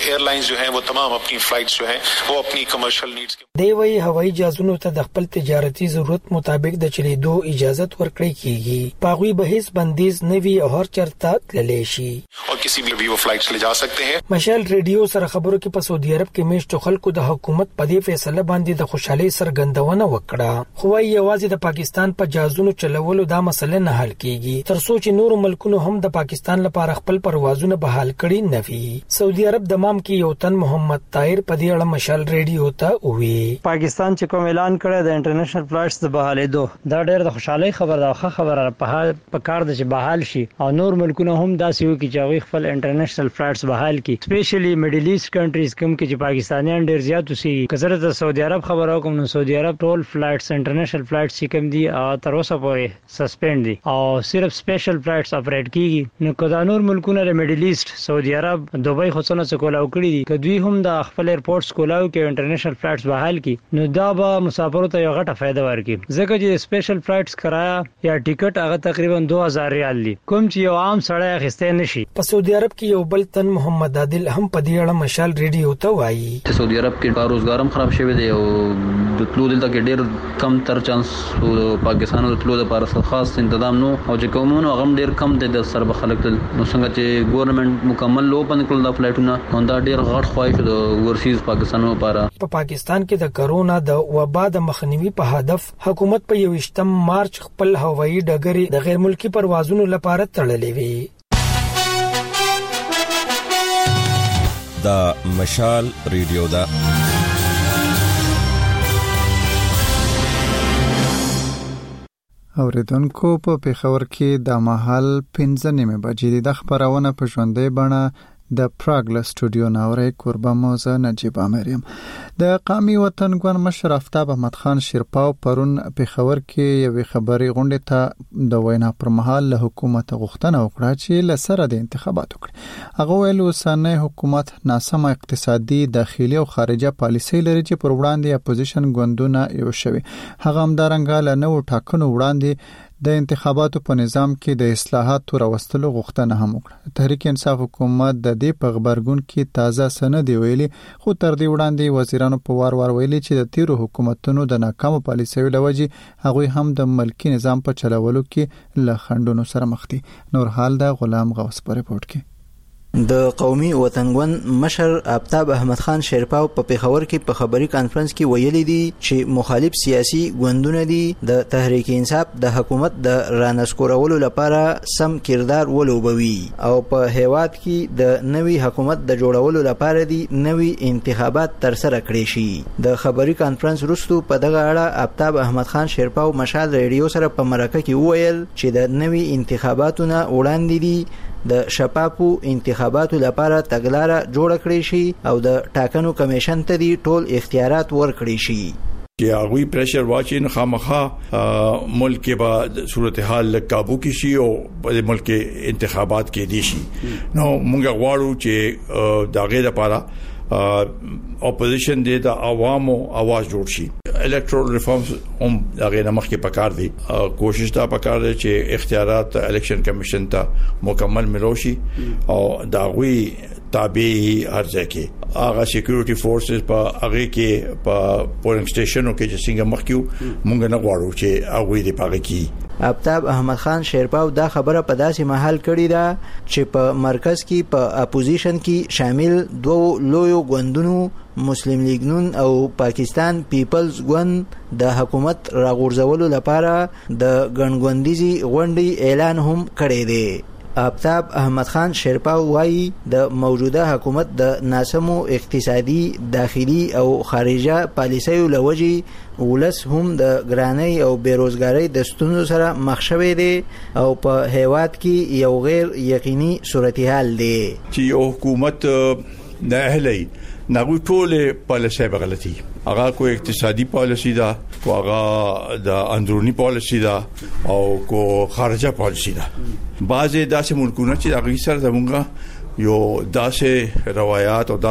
एयरलाइंस जो हैं वो तमाम अपनी फ्लाइट्स जो हैं वो अपनी कमर्शियल नीड्स دی وی هوایي جهازونو ته د خپل تجارتي ضرورت مطابق د چلیدو اجازه ورکړي کیږي پاغوي به هیڅ بندیز نه وی او هر چرته تللی شي और किसी भी वो फ्लाइट्स ले जा सकते हैं. مشال ریډیو سره خبرو کې په سعودي عرب کې میشتو خلکو د حکومت په دې فیصله باندې د خوشحالي سرګندونه وکړه خو یوازې د پاکستان په جهازونو چلولو دا مسله نه حل کیږي تر څو چې نور ملکونو هم د پاکستان لپاره خپل پروازونه بحال کړي نه وي سعودي عرب دمام کې یو تن محمد طاهر په دې اړه مشال ریډیو ته وی پاکستان چې کوم اعلان کړی د انټرنیشنل فلایټس د بحالېدو دا ډېر د خوشحالي خبر ده خبره په کار د چې بحال شي او نور ملکونه هم داسې وکړي چې هغوی خپل انټرنیشنل فلایټس بحال کړي سپیشلی میډل ایست کنټریز کوم کې چې پاکستانیان ډېر زیات اوسېږي که زه د سعودي عرب خبره وکړم نو سعودي عرب ټول فلایټس انټرنیشنل فلایټس چې کوم دي تر اوسه پورې سسپینډ دي او صرف سپیشل فلایټس اپریټ کیږي نو که دا نور ملکونه د میډل ایست سعودي عرب دوبۍ خو څه کولاو کړي دي که دوی هم د خپل ایرپورټس کولاو کې انټرنیشنل فلایټس بحال کی نو دا به مسافرو ته یو غټه فائدہ ورکړي ځکه چې سپیشل فلایټس کرایا یا ټیکټ هغه تقریبا 2000 ریال دی کوم چې یو عام سړی اخیسته نشي په سعودي عرب کې یو بل تن محمد عادل هم په دې اړه مشال ریډیو ته وایي چې سعودي عرب کې روزګار هم خراب شوی دی او د تلو دلته کې ډېر کم تر چانس پاکستان د تلو لپاره خاص تنظیم نو او چې کومونو هغه ډېر کم دي د سر بخلک نو څنګه چې ګورنمنت مکمل اوپن کړل د فلایټونه نو دا ډېر غټ خواهش د ورسیز پاکستانو لپاره په پاکستان کې د کرونا د وبا د مخنیوي په هدف حکومت په 28 مارچ خپل هوایي ډګر د غیر ملکی پروازونو لپاره تړلې وي دا مشال ریډیو دا اوریدونکو په پیښور کې د مهال 15 بجې د خبرونه په ژوندۍ بڼه د پراګ له سټوډیو ناوړې قربان موزه نجيب امریم د قومي وطن ګوند مشر آفتاب احمد خان شیرپاو پرون پیښور کې یو خبري غونډه ته د وینا پر مهال له حکومت غوښتنه وکړه چې لسره د انتخاباتو کړي هغه ویل وسانه حکومت ناسمه اقتصادي داخلي او خارجه پالیسي لري چې پر وړاندې اپوزیشن ګوندونه یو شوي هغه همدارنګه له نو ټاکنو وړاندې د انتخاباتو په نظام کې د اصلاحاتو راوستلو غوښتنه هم وکړه تحریک انصاف حکومت د دې په خبرګون کې تازه سند ویلي خو تر دې وړاندې وزیرانو په وار ویلي چې د تیرو حکومتونو د ناکامو پالیسیو لوجې هغوی هم د ملکی نظام په چلولو کې له خنډونو سره مخ دي نور حال د غلام غوث په رپورت کې د قومي وطن ګوند مشر آفتاب احمد خان شیرپاو په پیښور کې په خبري کانفرنس کې ویلي دي چې مخالف سیاسي ګوندونه دي د تحریک انصاف د حکومت د رانسکورولو لپاره سم کردار ولوبوي او په هیواد کې د نوي حکومت د جوړولو لپاره دي نوي انتخابات تر سره کړي شي د خبري کانفرنس وروسته په دغه اړه آفتاب احمد خان شیرپاو مشال ریډیو سره په مرکه کې وویل چې د نوي انتخاباتو نه وړاندې دي د شفافو انتخاباتو لپاره تګلاره جوړ کړی شي او د ټاکنو کمیشن ته دی ټول اختیارات ورکړي شي چې هغه پریشر واچي نه خامخا ملک کې به صورتحال قابو کې شي او په ملک کې انتخابات کې دي شي نو موږ غواړو چې داغه لپاره اپوزیشن دې د عوامو आवाज جوړ شي الکټرال ریفارمز هم هغه نمخ کې پکار دي کوشش تا پکار دي چې اختیارات الکشن کمیشن ته مکمل ملوشي او داغوي تابع هر ځای کې هغه سکیورټي فورسز په هغه کې په پولینګ سټیشنو کې چې څنګه مخکیو مونږ نه غواړو چې هغه دې پاره کې آفتاب احمد خان شیرپاو دا خبره په داسې محل کړی دا چې په مرکز کې په اپوزیشن کې شامل دوه لویو ګوندونو مسلم لیگ نون او پاکستان پیپلز ګوند د حکومت راغورځولو لپاره د ګڼګوندیزي غونډې اعلان هم کړی دی آفتاب احمد خان شیرپاو وایي د موجوده حکومت د ناسمو اقتصادي داخلي او خارجه پالیسیو لوجې ولس هم د ګرانۍ او بیروزګارۍ د ستونزو سره مخ شوی دی او په هیواد کې یو غیر یقیني صورتحال دی چې یو حکومت نه اهلي نغوی ټول پالیسي بغلطي هغه کوئی اقتصادي پالیسي دا کو هغه د اندرونی پالیسي دا او کو خارجه پالیسي دا بعضی داسې ملکونه چې هغه سره زمونږه یو داسې روایت او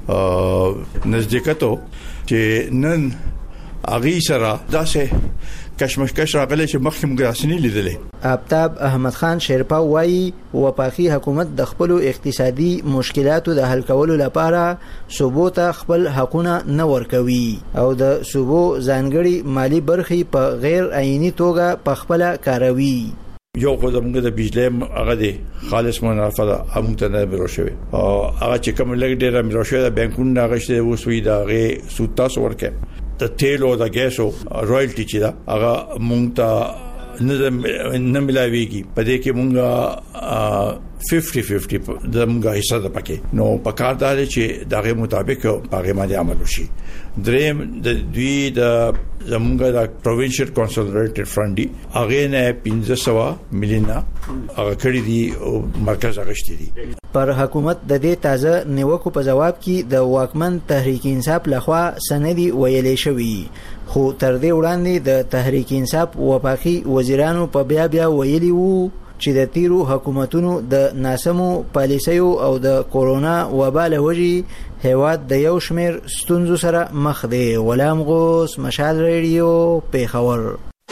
داسې نزدېکتو چې نن هغه سره داسې کشمکش راغلی چې مخکې موږ راسنی لیدلې. آفتاب احمد خان شیرپا وایي وفاقي حکومت د خپل اقتصادي مشکلاتو د حل کولو لپاره صوبو ته خپل حقونه نه ورکوي او د صوبو ځانګړي مالی برخې په غیر عیني توګه په خپل کاروي. یو خو زموږ د بجلی هغه دی خالص منافع ده هم ته نه برو شوی او هغه چې کوم لګ ډیر مرو شوی د بانکونو غشته وسوي دا غي سود تاسو ورکه د تیل او د ګیسو روyalty چې دا هغه مونږ ته نه ملاويږي په دې کې مونږه 50-50 دمغه حصہ ده پکې نو پکار دا چې دغه مطابق هغه باندې عمل وشي. دریم د دوی د زمونږه د پروینشل کنسولریټډ فند دی هغه نه 1500 ملیونه هغه کړی دی مرکز اغشتي دي. پر حکومت د دې تازه نیوکو په جواب کې د واکمن تحریک انصاف لخوا سندي ویلې شوې خو تر دې وړاندې د تحریک انصاف وفاقي وزیرانو په بیا ویلي وو چې د تیرو حکومتونو د ناسمو پالیسیو او د کورونا وبا له وجې هیواد د یو شمېر ستونزو سره مخ دی. غلام غوث، مشال ریډیو، پیښور.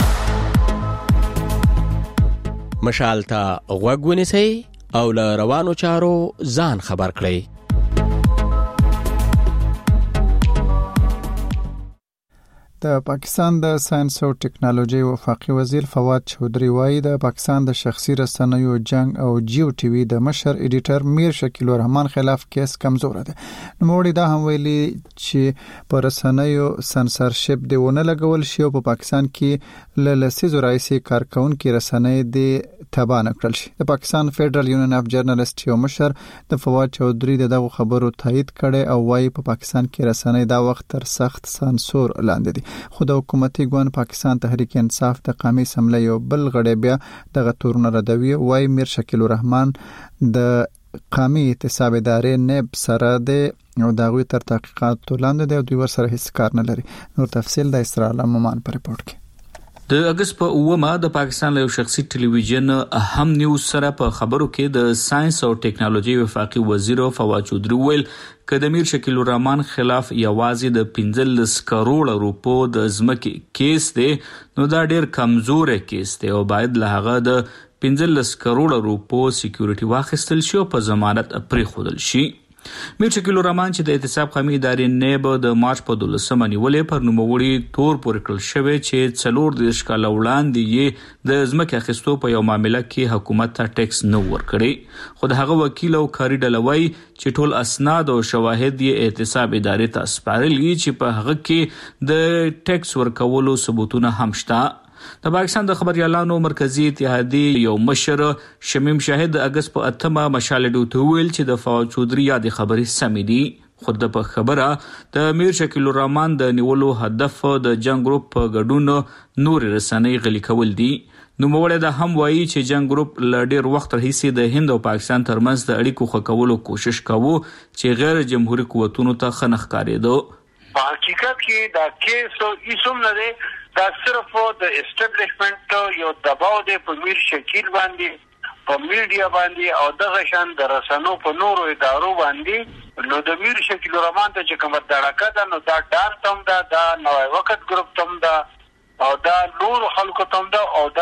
مشال ته غوږ ونیسئ او له روانو چارو ځان خبر کړئ. د پاکستان د ساينس او ټیکنالوژي وفاقي وزیر فواد چودري وایي د پاکستان د شخصي رسنیو جنگ او جیو ټي وي د مشر ایډیټر میر شکیل الرحمن خلاف کیس کمزور ده. نوموړي دا هم ویلي چې پر رسنیو سنسرشپ دی ونه لګول شي او په پاکستان کې لسیزو راځي کارکونکو رسنۍ دی تبان کړل شي. د پاکستان فدرال یونین اف جرنالست یو مشر د فواد چودري دغه خبرو تایید کړي او وایي په پاکستان کې رسنۍ دا وخت تر سخت سانسور لاندې دي. خو د حکومتي ګوند پاکستان تحریک انصاف د قومي سملې یو بل غړي بیا دغه تورونه ردوي. وای میر شکیل الرحمن د قومي احتساب ادارې نب سره د او دغه تر تحقیقات لاندې د دوی ور سره هیڅ کار نه لري. نور تفصیل د اسرائیل مومان پر رپورت کې. د اگست په 9 د پاکستان له شخصي ټلویزیون اهم نیوز سره په خبرو کې د ساينس او ټیکنالوژي وفاقي وزیر فواد چودري ویل ک د میر شکیل الرحمن خلاف یوازې د 15 کروڑ روپو د ځمکې کیس دی نو دا ډیر کمزور کیس دی او باید له هغه د 15 کروڑ روپو سکیورټي واخیستل شي او په ضمانت پرې خودل شي. میر شکیل الرحمن چې د احتساب قومي ادارې نیب د مارچ په 12 نیولې پر نوموړي تور پورې کړل شوی چې 4 کال وړاندې یې د ځمکې اخیستو په یو معاملې کې حکومت ته ټیکس نه ورکړي. خو د هغه وکیل او کاری ډلوي چې ټول اسناد او شواهد یې احتساب ادارې ته سپارلي چې په هغه کې د ټیکس ورکولو ثبوتونه هم شته. د پاکستان د خبريالانو مرکزی اتحادیه یو مشر شمیم شاهد اگست په 8 مشال ډوته ویل چې د فواد چودري یاد خبري سمې دي. خود په خبره د میر شکیل الرحمن د نیولو هدف د جنگ ګروپ په ګډون نور رسنۍ غلي کول دي. نوموړی دا هم وایي چې جنگ ګروپ ل ډیر وخت راهیسې د هند او پاکستان ترمنځ د اړیکو ښه کولو کوشش کاوه چې غیر جمهوریت قوتونو ته خنخ کاریدو. په حقیقت کې دا کیس ایسوم نه دی دا صرف د اسټابلیشمنت یو دباو دی په میر شکیل باندې په میډیا باندې او دغه شان د رسنو په نورو ادارو باندې. نو د میر شکیل الرحمن ته چې کوم دړکه ده نو دا ډان تم ده دا نوې وخت ګروپ تم ده او دا نور خلکو تم ده او دا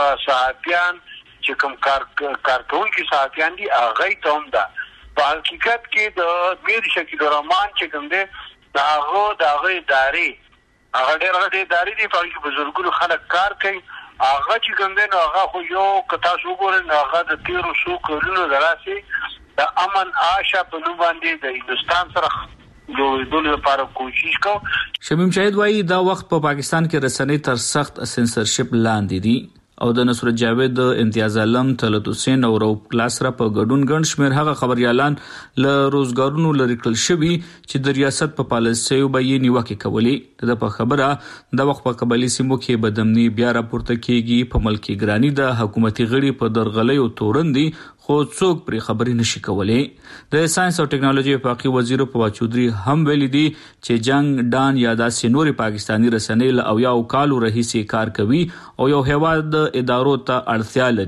صحافیان چې کوم کارکونکو صحافیان دي هغه تم ده. په حقیقت کې د میر شکیل الرحمن چې کوم ده داغه ادارې هغه ډېر ادارې دي په کې بزرګونو خلک کار کوي. هغه چې کوم دی نو هغه خو یو کتا شو ګورې نو هغه د 1300 کلونو دراسي د امن آشا په نوم باندې د هندستان سره یو دولت لپاره کوشش کو. شمیم شاهد وایي دا وخت په پاکستان کې رسنۍ تر سخت سنسرشپ لاندې دي او د نصرت جاوید امتیاز عالم طلعت حسین او روپ کلاس را په ګډون ګڼ شمېر هغه خبريالان له روزګارونو لري کړل شوی چې د ریاست په پالیسیو به یې نیوکه کوي. د په خبره د وخت په قبلي سیمو کې بدمنی بیا راپورته کیږي په ملکی ګرانی د حکومتي غړي په درغلې او تورندي خو څوک پرې خبرې نشي کولای. د ساينس او ټیکنالوژي وفاقي وزیر فواد چودري هم ویلي دي چې جنگ ډان یا د سینوري پاکستانی رسنۍ له او یو کالو رئیسي کار کوي او یو هیواد ادارو ته اړتیا لري.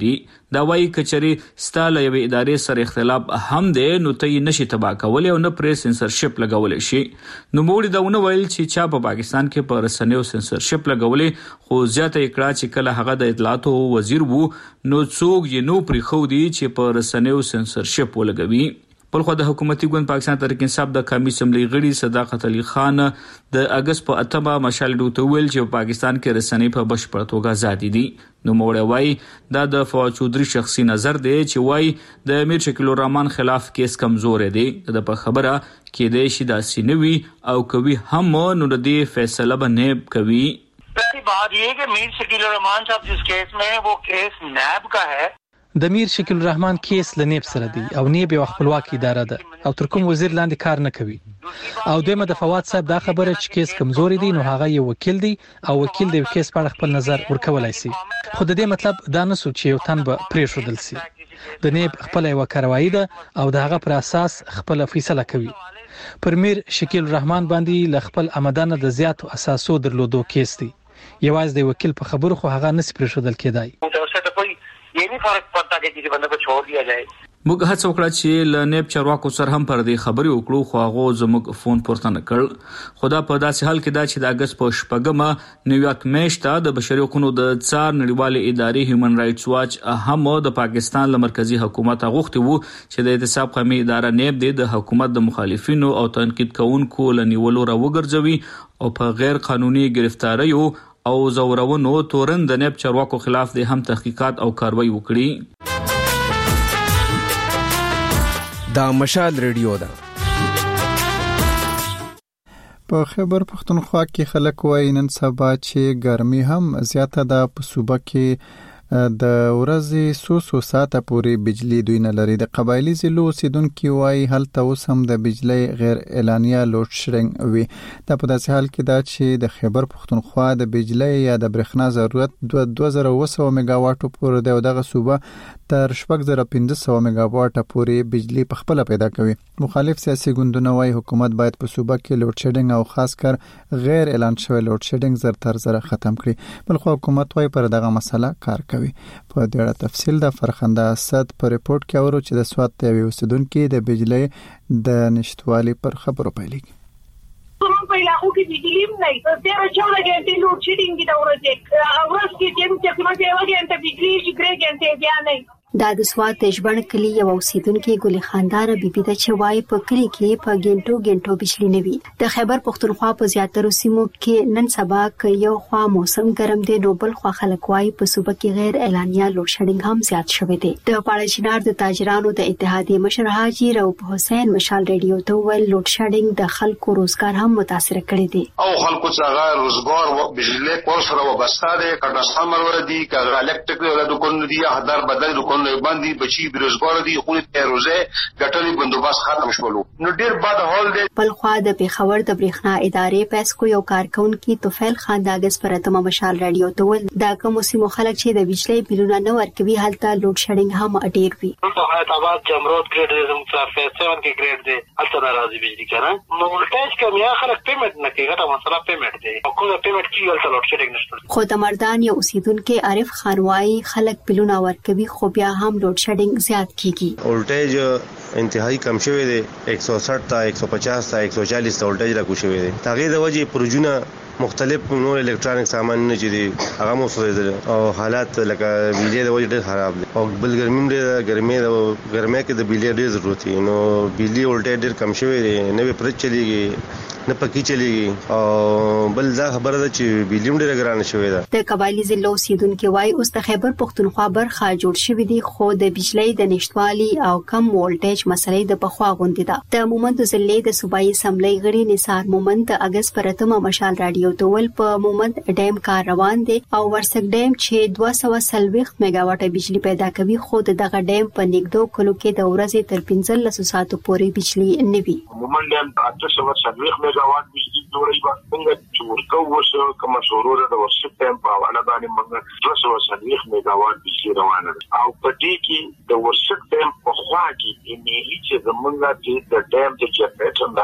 دا وایي کچري ستاله یو ادارې سره اختلاف هم دی نو ته نشي تبا کولای او نه پرې سنسرشپ لګولای شي. نو موږ داونه ویل چې چا په پاکستان کې پر رسنیو سنسرشپ لګولې خو زیاته کړه چې کله هغه د اطلاعات وزیر وو نو څوک یې نو پرې خو دی چې پر رسنیو سنسرشپ ولګوي. بل خو د حکومتي ګوند پاکستان تحریک انصاف د قومي اسمبلی غړي صداقت علي خان د اگست په 8 مشال ډوته ویل چې په پاکستان کې رسنۍ په بشپړ توګه آزادي دي. نو موږ وایي دا د فواد چودري شخصي نظر دی چې وایي د امیر شکیل الرحمن خلاف کیس کمزور دی. د په خبره کې د شیدا سینوي او کوي هم نو د فیصله باندې کوي. पहली बात ये कि मीर शकील रहमान साहब जिस केस में वो केस नैब का है د میر شکیل الرحمن کیس لنیب سره دی او نیب یو خپلواکي اداره ده او تر کوم وزیر لاندې کار نه کوي. او دویمه د فواد صاحب دا خبره چې کیس کمزوري دی نو هغه یو وکیل دی او وکیل د کیس په اړه خپل نظر ورکولای شي. خو د دې مطلب دا نه سوچ یو تن به پریښودل شي. د نیب خپل یو کاروایی ده او د هغه پر اساس خپل فیصله کوي. پر میر شکیل الرحمن باندې ل خپل آمدانه د زیاتو اساسو درلودو کیس دی. یوازې د وکیل په خبرو خو هغه نس پریښودل کېدای. ये नहीं फर्क पड़ता कि किसी बंदे को छोड़ दिया जाए. موږ هڅه وکړه چې ل نیب چارواکو سره هم پر دې خبرې وکړو خو هغه زموږ فون پورته نه کړ. خدا په داسې حال کې دا چې د اگست په 8 نیویارک میاشت د بشري حقوقو د څار نړیوال ادارې هیومن رائټس واچ هم د پاکستان له مرکزی حکومت غوښتي وو چې د احتساب قومي اداره نیب د حکومت د مخالفینو او تنقید کوونکو لنیولو را وګرځوي او په غیر قانوني گرفتاریو او زورونو تورن د نیب چارواکو خلاف د هم تحقیقات او کاروایی وکړي. دا مشال ریډیو ده. په خیبر پختونخوا کې خلک وایي نن سبا چې ګرمي هم زیاته ده. په صوبه کې د ورځې 100 ساعته پورې بجلی دوی نه لري. د قبایلی ضلعو اوسیدونکو وایي هلته اوس هم د بجلی غیر اعلانیه لوډ شیډینګ وي. دا په داسې حال کې ده چې د خیبر پختونخوا د بجلی یا د برېښنا ضرورت 2200 میگا واټو پورې دی او دغه صوبه تر 4500 میگا واټه پورې بجلی په خپل پیدا کوي. مخالف سیاسي ګوندونه وایي حکومت باید په صوبه کې لوډ شیډینګ او خاص کر غیر اعلان شوی لوډ شیډینګ زر تر زر ختم کړي. بل خو حکومت وایي پر دغه مسله کار کوي. په دې اړه تفصیل د فرخنده اسد په ریپورت کې اورو چې د سواد ته اوسیدونکو د بجلی د نشټوالي پر خبرو پیلېږي. په علاقو کې بجلی نه 13-14 غنټې لوډ شیډینګ دی ورته اورس کې چې تقریبا 1 غنټه بجلی شي 3 غنټې بیا نه. دا د سواد د ژبن کلی یو اوسیدونکو ګل خاندار بیبي د چوای په کلی کې په ګنټو بجلی نه وي. د خیبر پختونخوا په زیاتره سیمو کې نن سبا کې یو خوا موسم ګرم دی نو بل خوا خلک وای په صوبه کې غیر اعلانیه لوډ شیډینګ هم زیات شوی دی. د پاړچنار د تاجرانو د اتحادیې مشر حاجی رؤف حسین مشال ریډیو ته ویل لوډ شیډینګ د خلکو روزګار هم متاثر کړی دی. او خلکو څنګه روزګار او بجلی کول سره وبسته دي کټاستمر وردی کغه الکتریک له دکان دی هدار بدل دکان باندې بچي بیروزګار دي خو د روزه ګټلې بندوبست ختم شولو نو ډیر بد حال دی. بل خو د پیښور د برېښنا ادارې پېسکو یو کارکونکو توفیل خان د اگست پر اتمه مشال رادیو ته ول دا کوم سیمو خلک چې د بجلی بلونه نه ورکوي هلته لوډ شیډینګ هم ډیر وي. په حیدرآباد جمرود ګریډ د مسافر 7 کې ګریډ دی هلته ناراضي بجلی کنه نو ولټیج کم یا خلک پیمنټ نه کوي غټه مسله پیمنټ دی او کومه پیمنټ کیږي هلته لوډ شیډینګ نشته. خو د مردان یو اوسیدونکو عارف خان وايي خلک بلونه ورکوي خو بیا هم لوډ شیډینګ زیات کیږي. ولټیج انتهایی کم شوی دی 160 تا 150 تا 140 تا ولټیج راکو شوی دی. تغیر د وجې پروژونه مختلف نور الکترونیک سامان نه جدي هغه مو سوځي او حالات لکه بجلی د وجې ډېر خراب دي او بل ګرمي کې د بجلی ډېر ضرورت دی نو بجلی ولټیج ډېر کم شوی دی نه به پرد چلیږي نه پکی چلیږي او بل دا خبره ده چې بجلی ډېر ګران شوی ده. د قبایلی ضلع اوسیدونکو وایي اوس د خیبر پختونخوا برخه جوړ شوی دی خو د بجلی د نشټوالي او کم ولټیج مسلې د بخوا غونډه ده. د مومند ضلع د صوبایي اسمبلی غړي نثار مومند د اگست پر اتمه مشال رادیو ټول په مومند ډیم کار روان دي او ورسک ډیم چې 240 میگا واټه بجلی پیدا کوي خو دغه ډیم په نګدو کلو کې د ورځې تر 1500 ساعتو پورې بجلی نه وي. مومند ډیم 840 میگا واټ بجلی جوړي څنګه ورکو وسو کوم شروع د ورسک ډیم په حواله باندې موږ 240 میگا واټ بجلی روانه او په دې کې د ورسک ډیم په خوا کې نیلی چې زمونږ د ډیم د جنریټر دا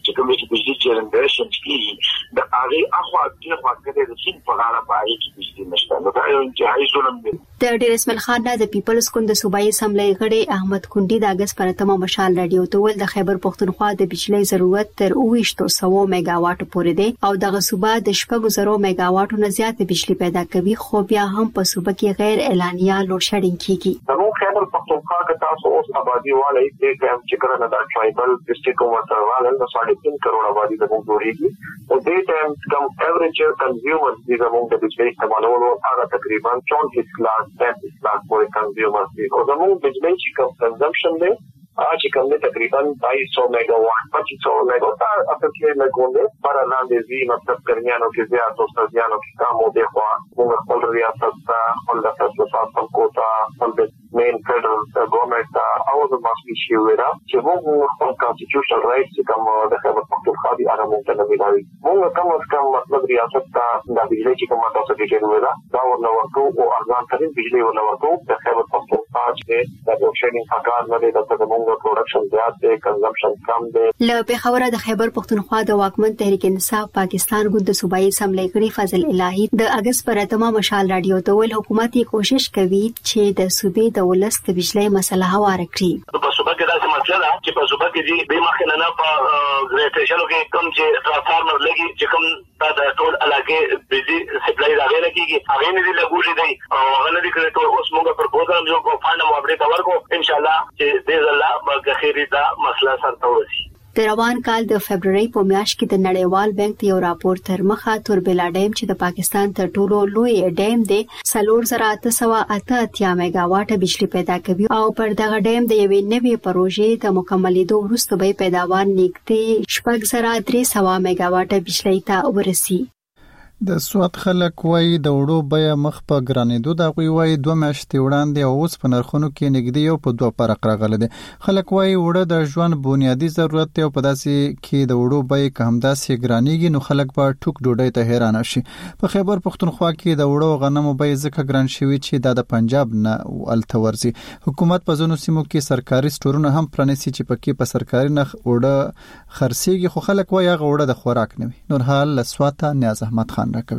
چې کومې چې بجلی جنریشن کیږي د هغه اخوا کې خوا کې د سین په اړه پای کې بجلی نشته نو دا یو انتهایی ظلم دی. د ډیر اسماعیل خان د پیپلز ګوند د صوبایي اسمبلی غړي احمد کونډي د اگست پر اتمه مشال رادیو ته ول د خیبر پختونخوا د بجلی ضرورت تر 2200 میگا واټ پورې دی او دغه صوبه د 600 میگا واټو نه زیات بجلی پیدا کوي خو بیا هم په صوبه کې غیر اعلانیه لوډ شیډینګ کیږي. نو خیبر پختونخوا کې تاسو اوس آبادی والے د کم چې کړه د ټرایبل ډسټریکټ کومه والے د 3.5 کروڑ آبادی د موږ او دې ټایم کم ایوریج کنزیومر دي زموږ د بجلی استعمالولو هغه تقریبا 34 لاکھ 35 لاکھ پورې کنزیومر دي او زموږ بجلی چې کم کنزمپشن دی چې کوم دی تقریبا 200 میگا واټ 2500 میگا واټ اصل کې لګونه پر لاندې زی مطلب کرنیانو کې زیات او ستاسو کې کم او دی خو موږ خپل ریاست ته خپل د تاسو کوتا خپل د مین فدرال ګورنمنت او د ماسپی شي ورا چې موږ خپل کانسټیټیوشنل رائټس کوم د خبر پختونخوا دي هغه موږ ته ملایي موږ کوم کم مطلب ریاست ته د بجلی چې کوم تاسو کې جوړ ولا دا ورنورتو او ارزان ترين بجلی ورنورتو د خبر پختونخوا چې د پروډکشن فقط نه د تاسو پروډکشن زیات دی کنزمپشن کم دی. له پیښور د خیبر پختونخوا د واکمن تحریک انصاف پاکستان ګوند د صوبایي اسمبلی غړي فضل الهی د اگست پر اتمه مشال رادیو ته ول حکومت یې کوشش کوي چې د صوبې د ولس د بجلی مسله هواره کړي. په صوبه کې داسې مسله ده چې په صوبه کې د مخکنه نه په ګریټیشنو کې کم چې ټرانسفارمر لګي چې کوم د ټول علاقې بجلی سپلای راغلی نه کیږي هغه نه دی لګولې دی او هغه نه دی کړی ټول اوس موږ پرپوزل یو کو فاند مو اپډیټ ورکو ان شاء الله چې دې الله بغیر دا مسله سره ورسي. د روان کال د فبرवरी په میاشت کې د نړیوال بانک یو راپور تر مخه توربلا ډیم چې د پاکستان تر ټولو لوی ډیم دی 4888 میگا واټ بجلی پیدا کوي او پر دغه ډیم د یوې نوې پروژې د مکملېدو وروسته به پیداوار نږدې 6300 میگا واټ بجلی ته ورسي. د سواد خلک وای د وړو بیا مخ په ګرانېدو دا غوي وای 2 میاشتې وړاندې او اوس په نرخونو کې نږدې یو په 2 فرق راغلی دی. خلک وای وړه د ژوند بنیادی ضرورت دی او په داسې کې د وړو بیا که همداسې ګرانېږي نو خلک به ټوک ډوډۍ ته حیران شي. په خیبر پختونخوا کې د وړو غنمو بیا ځکه ګران شوی چې د پنجاب نه ولته ورزي. حکومت په ځینو سیمو کې سرکاري سټورونه هم پرانیسي چې پکې په سرکاري نرخ وړه خرڅيږي خو خلک وای هغه وړه د خوراک نه وي. نور حال لسواته نیاز احمد خان راکوي.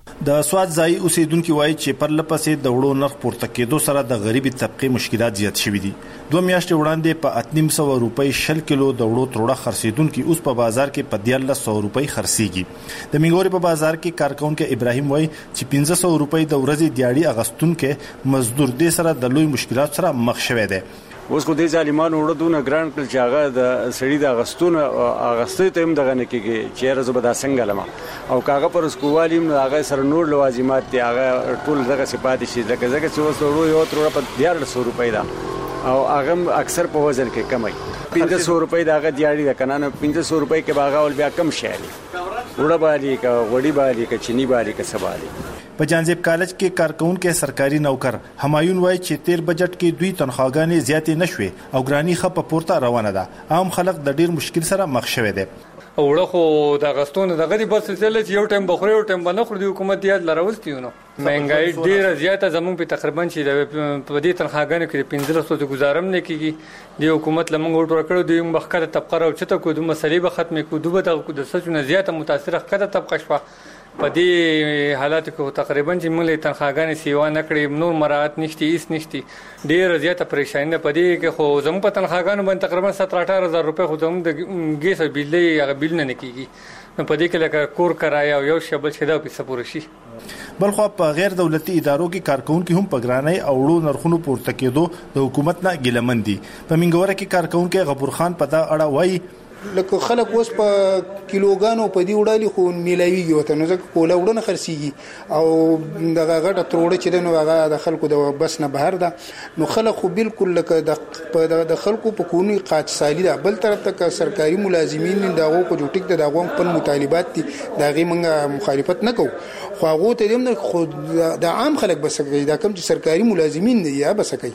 د سواد ځای اوسیدونکو وایي چې پر لپسې د وړو نرخ پورته کېدو سره د غریبي طبقه مشکلات زیات شوي دي. 2 میاشتې وړاندې په 800 روپۍ 10 کیلو د وړو تروړه خرڅیدونکو اوس په بازار کې په 1300 روپۍ خرڅيږي. د منګوري په بازار کې کارکونکو ابراهیم وایي چې 1500 روپۍ د ورځې دیاړي اغستونکو مزدور دې سره د لوی مشکلات سره مخ شوي دي. اوس خو دې ظالمانو وړدونه ګران کړ چې هغه د سړی د اغستونه اغستې ته هم دغه نه کېږي چې رزه به دا څنګه لمه او کاغه پر سکوالیم هغه سره نور لوازمات دي هغه ټول دغه صفات شي لکه چې اوس وړو یو تر په 1300 روپۍ دا او هغه اکثر په وزن کې کمای 1500 روپۍ دا هغه دیاړي د کنانه 1500 روپۍ کې باغ اول بیا کم شي وړه باندې کا وړي باندې کا چيني باندې کا سبالي. په جانزیب کالج کې کارکونکو سرکاري نوکر همایون وایي چې تیر بجټ کې دوی تنخواګانې زیاتې نشوي او ګرانی خپ پورته روانه ده. عام خلک د ډیر مشکل سره مخ شوي دي. وړه خو د غستون د غدي بس سلسله چې یو ټیم بخوري او ټیم باندې خوري حکومت یاد لراوستیونه مهنګای ډیره زیاته زمون په تقریبا چې په دې تنخواګانو کې 1500 ته گزارم نه کیږي. د حکومت لمنګ ورټ کړو د مخکره طبقه او چته کو د مسلې به ختمه کو د سچونه زیاته متاثر خکته طبقه شوه. په دې حالات کې تقریبا چې موږ تنخواګانې سیوا نه کړې نور مراعات نشتی هیڅ نشتی ډېر زیاته پریشانی ده. په دې کې خو زموږ په تنخواګانو باندې تقریبا 17-18 هزار روپۍ خو زموږ د ګیس او بجلی هغه بیل نه کیږي نو په دې کې لکه کور کرایه او یو شی بل شي دا پیسې پوره شي. بلخو په غیر دولتي ادارو کې کارکونکو هم په ګرانۍ او وړو نرخونو پورته کېدو د حکومت نه ګیلمن دي. په منګوره کې کارکونکو غفور خان په دا اړه وایي لکه خلک اوس په کیلوګانو په دی وړالي خو میلاویږي وته نو ځکه کوله وړنه خرسيږي او دغه غټه تروړه چې نو هغه د خلکو د بس نه بهر ده نو خلک خو بالکل لکه د خلکو په کونی قاچ سالي ده. بل طرف ته سرکاري ملازمین دغه کو جو ټیک دغه خپل مطالبات دي دغه منګه مخالفت نه کوو خو هغه ته دیم خو د عام خلک بس کوي دا کوم چې سرکاري ملازمین دي یا بس کوي.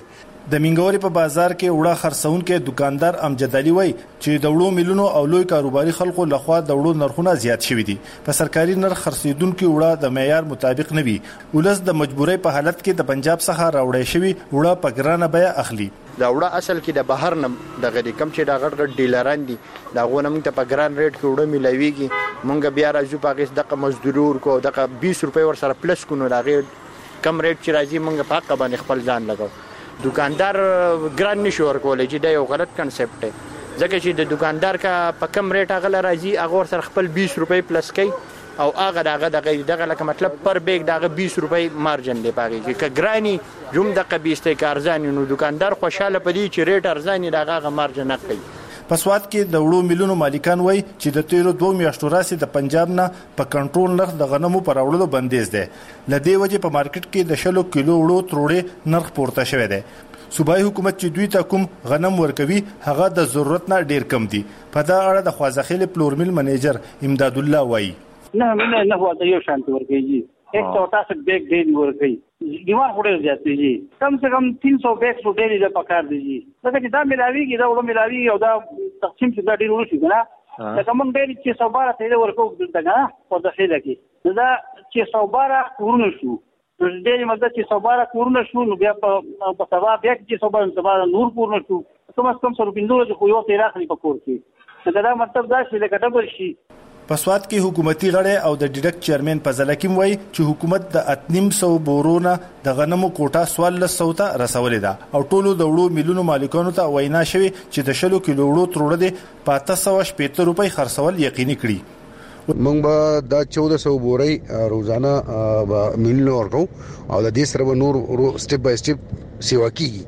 د منګوري په بازار کې وړه خرڅونکو دکاندار امجد علي وای چې د وړو ملونو او لوی کاروباري خلکو لخوا د وړو نرخونه زیات شوي دي. په سرکاري نرخ خرڅیدونکو وړه د معیار مطابق نه وي. ولس د مجبورۍ په حالت کې د پنجاب څخه راوړې شوی وړه په ګرانه بیه اخلي. دا وړه اصل کې د بهر نه د غړي کم چې د غړ ډیلران دي دا غو نه موږ ته په ګران ریټ کې وړه ملويږي. موږ بیا راځو په هغه دغه مزدور کو دغه 20 روپۍ ور سره پلس کو نو راغی کم ریټ چې راځي موږ په حق باندې خپل ځان لګاو. دکاندار ګران نشو ورکولای چې دا یو غلط کنسپټ دی ځکه چې د دکاندار کا په کم ریټ هغه راځي هغه سره خپل 20 روپۍ پلس کوي او هغه دغه لکه مطلب پر بیگ دغه 20 روپۍ مارجن دی پاږي چې ګرانی جوم د قبيسته کارزان نو دکاندار خوشاله پدی چې ریټ ارزانی دغه مارجن نه کوي. په سواد کې د وړو ملونو مالکان وای چې د تیرو 2 میاشتو راسي د پنجاب نه په کنټرول نرخ د غنمو پر وړلو بندیز دی. لدې وجه په مارکیټ کې د 100 کیلو وړو تروړې نرخ پورته شوی دی. صوبایي حکومت چې دوی ته کوم غنم ورکوي هغه د ضرورت نه ډیر کم دي. په دا اړه د خوازخیل پلور مل منیجر امداد الله وای نه هو ته یو شانت ورکوي 168 بیگ ډیلی ورکوي دیوان وړل ځاتې جی کم سے کم 300 بیگ سو ډیلی د پکار دی جی دا چې دا ملاویږي دا وړو ملاوي او دا تقسیم چې دا ډیر ورشي کنه دا کوم ډیلی چې 112 ته ورکو دغه په داخله کې دا چې 112 ورونه شو ډېر مدد چې 112 کورونه شو نو بیا په سبا بیا چې 112 نور کورونه شو کوم څه سره بندول خو یو تیر اخلي په کور کې دا مطلب دا چې لکه ډبل شي. په سواد کې حکومتي غړي او د ډیډکټ چیرمن په ځلکیم وای چې حکومت د 800 بورونه د غنمو کوټه 1400 ته رسولې ده او ټولو د وړو ملونو مالکانو ته وینا شوی چې د 100 کیلو وړو تروړه د 580 روپۍ خرڅول یقیني کړي. موږ به دا 1400 بوري روزانه ملونه ورکو او د دې سره نور سټپ بای سټپ سیوا کیږي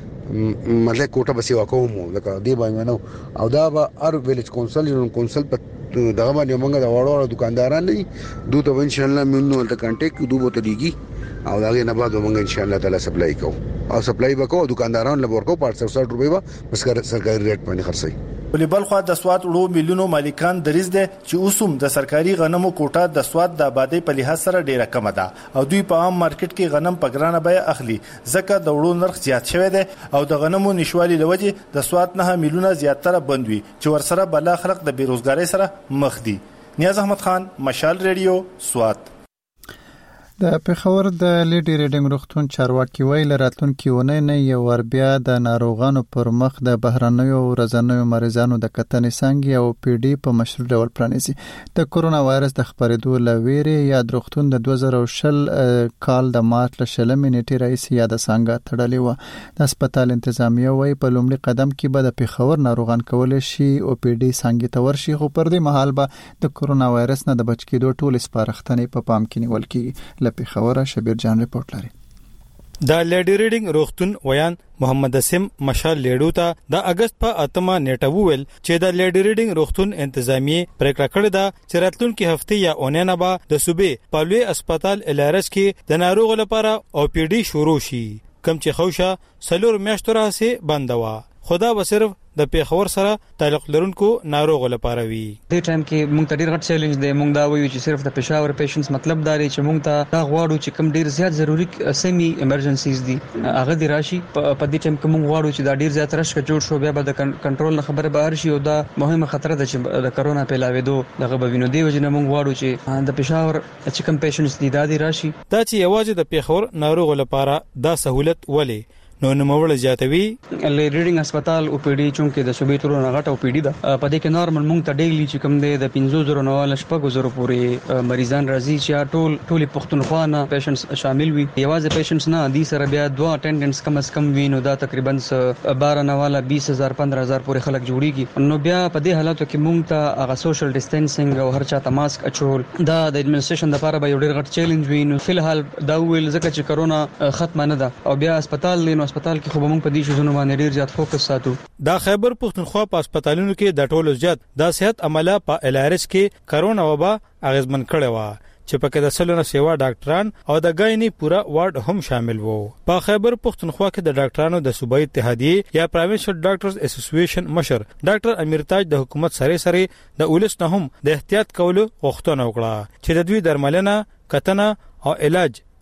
مطلب کوټه به سیوا کوم لکه دی باندې نو او دا به هر ویلیج کونسل په دغه باندې موږ د وړو دکانداران لري دوی ته ان شاء الله مونږ ته کانټیکټ دوی به تلېږي او داغه نه بعد موږ ان شاء الله تعالی سپلای کوو او سپلای وکړو دکانداران له ورکو 560 روپۍ به بس سرکاري ریټ باندې خرڅي. بل خو د سواد وړو ملونو مالکان دریز دي چې اوسم د سرکاري غنمو کوټه د سواد د آبادی په لحاظ سره ډیره کم ده او دوی په عام مارکیټ کې غنم په ګرانه بیه اخلي ځکه د وړو نرخ زیات شوی دی او د غنمو نشوالي لوجه د سواد نه ملونه زیاتره بند وي چې ورسره بلا خلق د بیروزګاری سره مخ دي. نیاز احمد خان مشال ریډیو سواد. د پېښور د لیډي ریډینګ روغتون چارواکي ویل راتلونکي ونه نه یو ور بیا د ناروغانو پر مخ د بهرنیو ورځنیو مریضانو د کتنې څنګه او پی ډي په مشروع ډول پرانیزي. د کورونا وایرس د خبرېدو لويري یا د روغتون د 2020 کال د مارچ ل شلمې نیټې رئیس یا د څنګه تړلې و. د هسپتال انتظامیه وای په لومړي قدم کې به د پېښور ناروغان کول شي او پی ډي څنګه ته ورشي خو پر دې مهال به د کورونا وایرس نه د بچ کېدو ټول سپارښتنې په پام کې نیول کیږي. لپاره شبیر جان رپورت لري. د لیډي ریډینګ روغتون ویان محمد اسم مشال لیډو ته د اگست په 8 نیټه وویل چې د لیډي ریډینګ روغتون انتظامیه پریکړه کړې ده چې راتلونکي هفته یا اونۍ نه به د صوبې په لوی هسپتال الارس کې د ناروغ لپاره او پی ډي شروع شي کوم چې خوښه سلور میاشتو راځي بندوا خدا به صرف د پیښور سره تعلق لرونکو ناروغ لپاره وي. دې ټایم کې موږ ته ډیر غټ چیلنج دی. موږ دا وایو چې صرف د پېښور پیشنټس مطلب دا دی چې موږ ته دا غواړو چې کم ډیر زیات ضروري سیمي ایمرجنسیز دي هغه دی راشي په دې ټایم کې موږ غواړو چې دا ډیر زیات رشک جوړ شو بیا به د کنټرول نه خبره بهر شي او دا مهمه خطر ده چې د کرونا پیلاوېدو دغه به وینو دی وجنه موږ غواړو چې د پېښور چې کم پیشنټس دي دا دی راشي. دا چې یوازې د پېښور ناروغ لپاره دا سہولت ولې نو نوموړ زیاتوي. ریډینګ هسپتال او پی ډي چونکه د صوبې تر نه غټ او پی ډي ده په دې کې نورمال مونږ ته ډیلی چې کوم دی د 500 نه ول شپږ پورې مریضان راځي چې ټول پښتونخوا نه پیشنټس شامل وي. یوازې پیشنټس نه دي سره بیا دوه اټینډنټس کم از کم وي نو دا تقریبا 12 نه والا 20000 15000 پورې خلک جوړیږي. نو بیا په دې حالاتو کې مونږ ته هغه سوشل ډیسټنسینګ او هر چاته ماسک اچول دا د ایڈمنسټریشن لپاره به یو ډیر غټ چیلنج وي. نو فلحال دا ویل ځکه چې کرونا ختمه نه ده او بیا هسپتال هسپتال کې خو موږ په دې شوزونو باندې ډیر زیات فوکس ساتو. دا خیبر پښتونخوا په هسپتالونو کې د ټولو زیات د صحت عمله په الارس کې کرونا وبا اغیزمن کړي و چې پکې د سلونه سیوا ډاکټران او د غایني پورا وارډ هم شامل وو. په خیبر پښتونخوا کې د ډاکټرانو د صوبایي اتحادیه یا پرایویټ ډاکټرز اسوسییشن مشر ډاکټر امیر تاج د حکومت سره د اولس نه هم د احتیاط کولو غوښتنه وکړه چې د دوی درملنه کتنه او علاج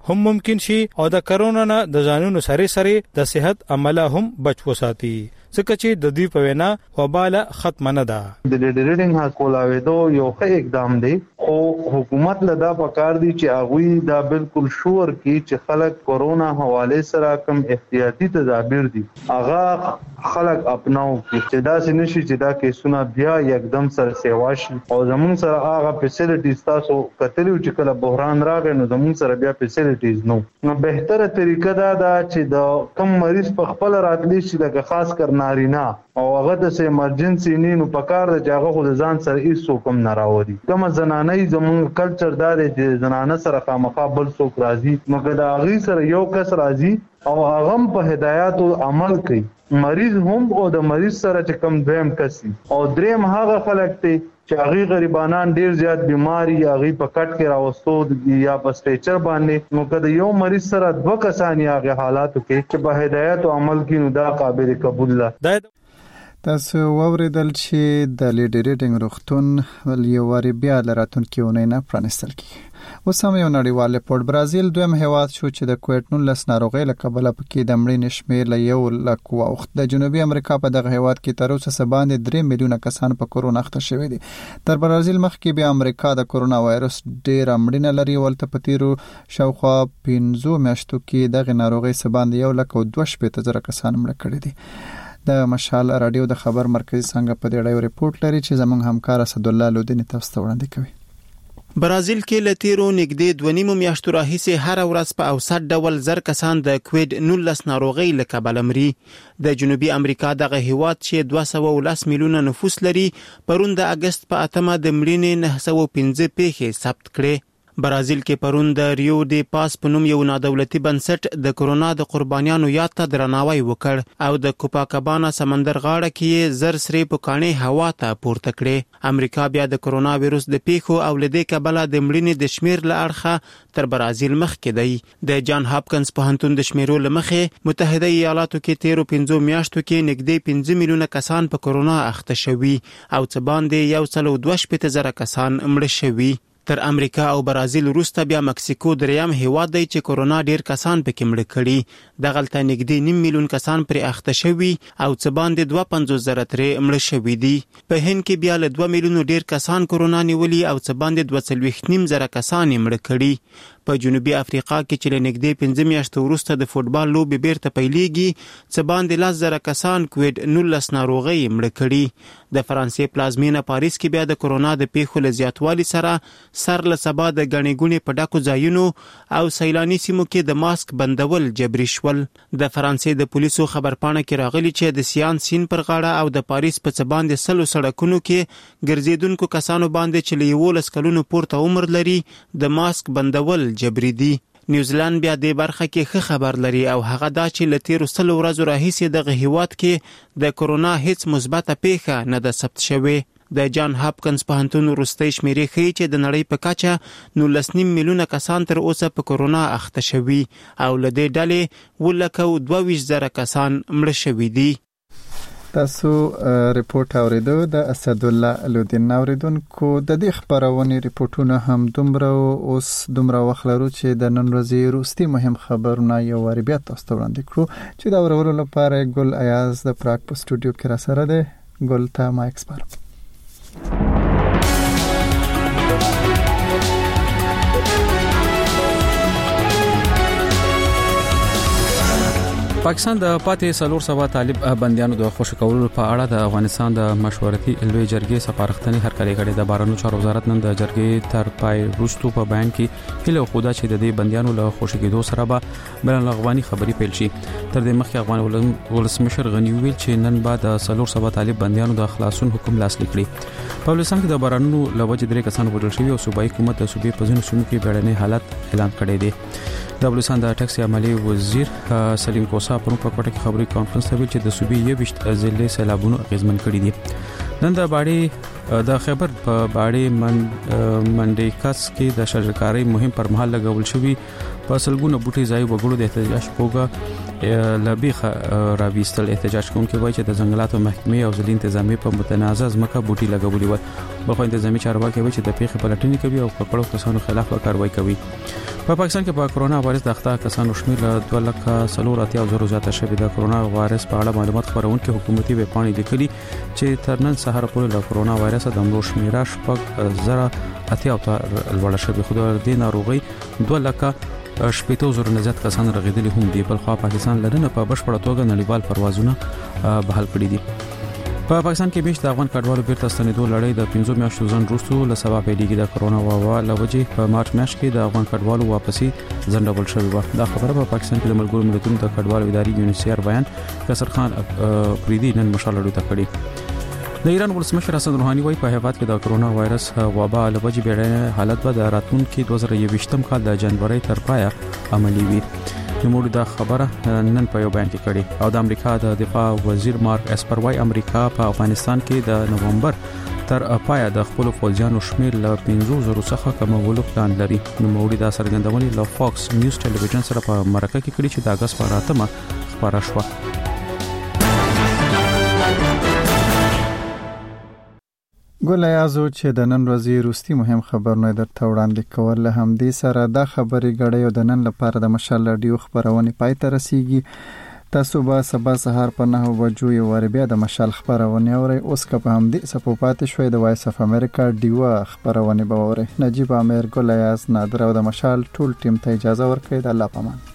هم ممکن شي او د کرونا نه د ځانونو سره د صحت عمله هم بچ وساتي ځکه چې د دوی په وینا وباله ختم نه ده. د لیډریډینګ حقولاویدو یو ښه اقدام دی خو حکومت له دا پکار دی چې هغه دا بالکل شور کی چې خلک کورونا حواله سره کم احتیاطي تدابیر دي هغه خلک اپناو چې دا سنشي چې دا کیسونه بیا یکدم سره سیواشي او زمون سره هغه فیسیلیټیز تاسو کتلو چې کله بحران راغی نو زمون سره بیا فیسیلیټیز نو بهتره طریقه دا چې د کم مریض په خپل راتلی شي لکه خاص کر نارینا او هغه د ایمرجنسي نو پکار د جاغه خو ځان سره هیڅ کوم نه راوړي کوم زنانه زمون کلچر دار چې زنانه سره خامخا بل څوک راځي نو کدا هغه سره یو کس راځي او هغه په هدایت عمل کوي مریض هم او د مریض سره چې کم دویم کسي او دریم هغه خلک ته چې هغه غریبانان ډیر زیات بیماری هغه په کټ کې راوستو یا په سټیچر باندې نو کله یو مریض سره دوه کسان هغه حالاتو کې چې په هدایت او عمل کې نو دا قابل قبول ده. تاسو ووریدل چې د لیډریډینګ روغتون یو واری بیا لراتونکو نه پرانستل کی اوس هم یو نړیوال پورت برازیل دویم هیواد شو چې د کووډ-19 ناروغي له کبله پکې د مړینې شمېر له 1 لک وخت د جنوبي امریکا په دغه هیواد کې تر اوسه باندې 3 میلیونه کسان په کورونا اخته شوي دي. تر برازیل مخکې بیا امریکا د کورونا وایرس ډېر مړینه لري ولته په تیرو شاوخوا 15 میاشتو کې دغه ناروغي سباند 1 لک او 2.0 کسان مړ کړي دي. د مشال رادیو د خبر مرکزی څنګه په دې اړه ریپورت لري چې زموږ همکار اسد الله لودین تاسو ته وړاندې کوي. برازیل کې لتیرو نږدې 2.5 میاشتو راهیسې هر ورځ په اوسط ډول زر کسان د کووډ-19 ناروغي له کبله مري. د جنوبي امریکا دغه هیواد چې 210 میلیونه نفوس لري پرون د اگست په 8 د مړینې 915 پیښې ثبت کړې. برازیل کې پرون د ریو دی پاس په نوم یو نادولتي بنسټ د کورونا د قربانیانو یاد ته درناوی وکړ او د کوپاکابانا سمندر غاړه کې زر سری پکانې هوا ته پورته کړې. امریکا بیا د کورونا وایرس د پیښو او لدې کبله د مړینې د شمیر له اړخه تر برازیل مخکې دی. د جان هاپکنز پوهنتون د شمیرو لمخې متحده ایالاتو کې 15 میاشتو کې نږدې 15 میلیونه کسان په کورونا اخته شوي او څه باندې 1.2 کسان مړه شوي. تر امریکا او برازیل وروسته بیا مکسیکو دریم هیواد دی چې کورونا ډیر کسان پکې مړه کړي. دغلته نږدې 9 میلیون کسان پر اخته شوي او څه باندې 250,000 ترې مړه شوي دي. په هند کې بیا له 2 میلیونو ډیر کسان کورونا نیولي او څه باندې 2.5 کسان مړه کړي. په جنوبي افریقا کې چې نږدې 15 میاشتو وروسته د فوتبال لوبي بیرته پیلېږي څه باندې 10,000 کسان کووډ-19 ناروغي مړه کړي. د فرانسې پلازمینه پاریس کې بیا د کورونا د پیښو له زیاتوالي سره سر له سبا د غنې ګونې په ډاکو ځایونو او سیلاني سیمو کې د ماسک بندول جبري شول. د فرانسې د پولیسو خبرپاڼه کې راغلي چې د سیان سین پر غاړه او د پاریس په څه باندې 100 سړکونو کې ګرځیدونکو کسانو باندې چې له 11 کلونو پورته عمر لري د ماسک بندول جبري دي. نیوزیلند بیا د برخه کې ښه خبر لري او هغه دا چې له 13 ورځو راهیسې دغه هیواد کې د کورونا هیڅ مثبته پیښه نه ده ثبت شوې. د جان هاپکنز پوهنتون وروستۍ شمیرې ښیي چې د نړۍ په کچه 19 میلیونه کسان تر اوسه په کورونا اخته شوي او له دې ډلې 122,000 کسان مړه شوي دي. تاسو ریپورت اوریدو د اسد الله لودین اوریدونکو. د دې خبرونه ریپورتونه هم دومره اوس دومره وخلرو چې د نن ورځې روستي مهم خبرونه یو واری بیا تاسو ته وړاندې کړو چې دا ورولو لپاره ګل ایاز د پراګ په سټوډیو کې را سره ده. ګل ته ما ایکسپرت. پاکستان د پاتې 400 طالب بنديانو د خوشی کولو په اړه د افغانستان د مشورتي لوی جرګې سفارښتنې هرکلی کړې. د بهرنیو چارو وزارت نن د جرګې تر پای وروسته په بیان کې هیله خوده چې د دې بنديانو له خوشی کېدو سره به بین الاقوامي خبري پیل شي. تر دې مخکې افغان ولسمشر غنی ویل چې نن بعد 400 طالب بنديانو د خلاصون حکم لاسلیک کړی. په افغانستان کې د بهرنیو لوجه درې کسان وژل شوي او صوبایي حکومت د صوبې په ځینو سیمو کې بیړنی حالت اعلان کړی دی. د افغانستان د ټکس عملي وزیر سلیم کوسا په کوټه کې خبري کانفرنس ته ویل چې د صوبې 21 ضلع سیلابونو اغیزمن کړي دي. نن د باړې د خیبر په باړې منډیکس کې د شجرکاري مهم پر مهال لګول شوی په سلګونو بوټي ځای وګړو د احتجاج پوګه لبیخه راويستل احتجاج کوونکي وایي چې د ځنګلاتو محکمې او ځلې انتظامی په متنازع ځمکه بوټي لګولي و. بلخو انتظامی چارواکي وایي چې د پیښې پلټنې کوي او په کړو کسانو خلاف کاروایی کوي. په پاکستان کې په کرونا وایرس د اخته کسانو شمېر 2,40,000 زیاته شوی. د کرونا وایرس په اړه معلومات خبرونکي حکومتي ویب پاڼې لیکلي چې تر نن سهار پورې د کرونا وایرس د مړو شمیره 8,080 ته لوړه شوې. خو د دې ناروغي 2,80,000 نه زیات کسان رغیدلي هم دي. بل خو پاکستان لرنه په بشپړه توګه نړیوال پروازونه بحال کړي دي. په پاکستان کې مېشت افغان کډوالو بیرته ستنېدو لړۍ د 15 میاشتو ځنډ وروسته له سبا پیلېږي. د کرونا وبا په مارچ میاشت کې د افغان کډوالو واپسی ځنډول شوې و. دا خبره په پاکستان کې د ملګرو ملتونو د کډوالو ادارې یونیسیار بیان کسر خان پریدي نن مشال لړۍ ته کړی. د ایران ولسمشر حسن روحاني وايي په هیواد کې د کرونا وایرس وبا له وجې بیړنۍ حالت به د راتلونکي 2021 کال د جنوري تر پایه عملي وي. نوموړي دا خبره نن په یو بیان کې کړې. او د امریکا د دفاع وزیر مارک اسپر وايي امریکا په افغانستان کې د نومبر تر پایه د خپل فوجیانو شمېر له 15,000 څخه کمولو پلان لري. نوموړي دا څرګندونه له فاکس نیوز ټلویزیون سره په مرکه کې کړې چې د اگست په 8 خبره شوه. ګل ایازو چې د نن ورځې روستي مهم خبرونه درته وړاندې کول. له همدې سره دا خبرې غړې او د نن لپاره د مشال رادیو خبرونه پای ته رسیږي. تاسو به سبا سهار په 9 بجو یو ور بیا د مشال خبرونه اورئ. اوس که په همدې سپوپات شوي د وایس اف امریکا ډیوا خبرونه به اورئ. نجیب امیر، ګل ایاز، نادر او د مشال ټول ټیم ته اجازه ورکړئ. د الله پامان.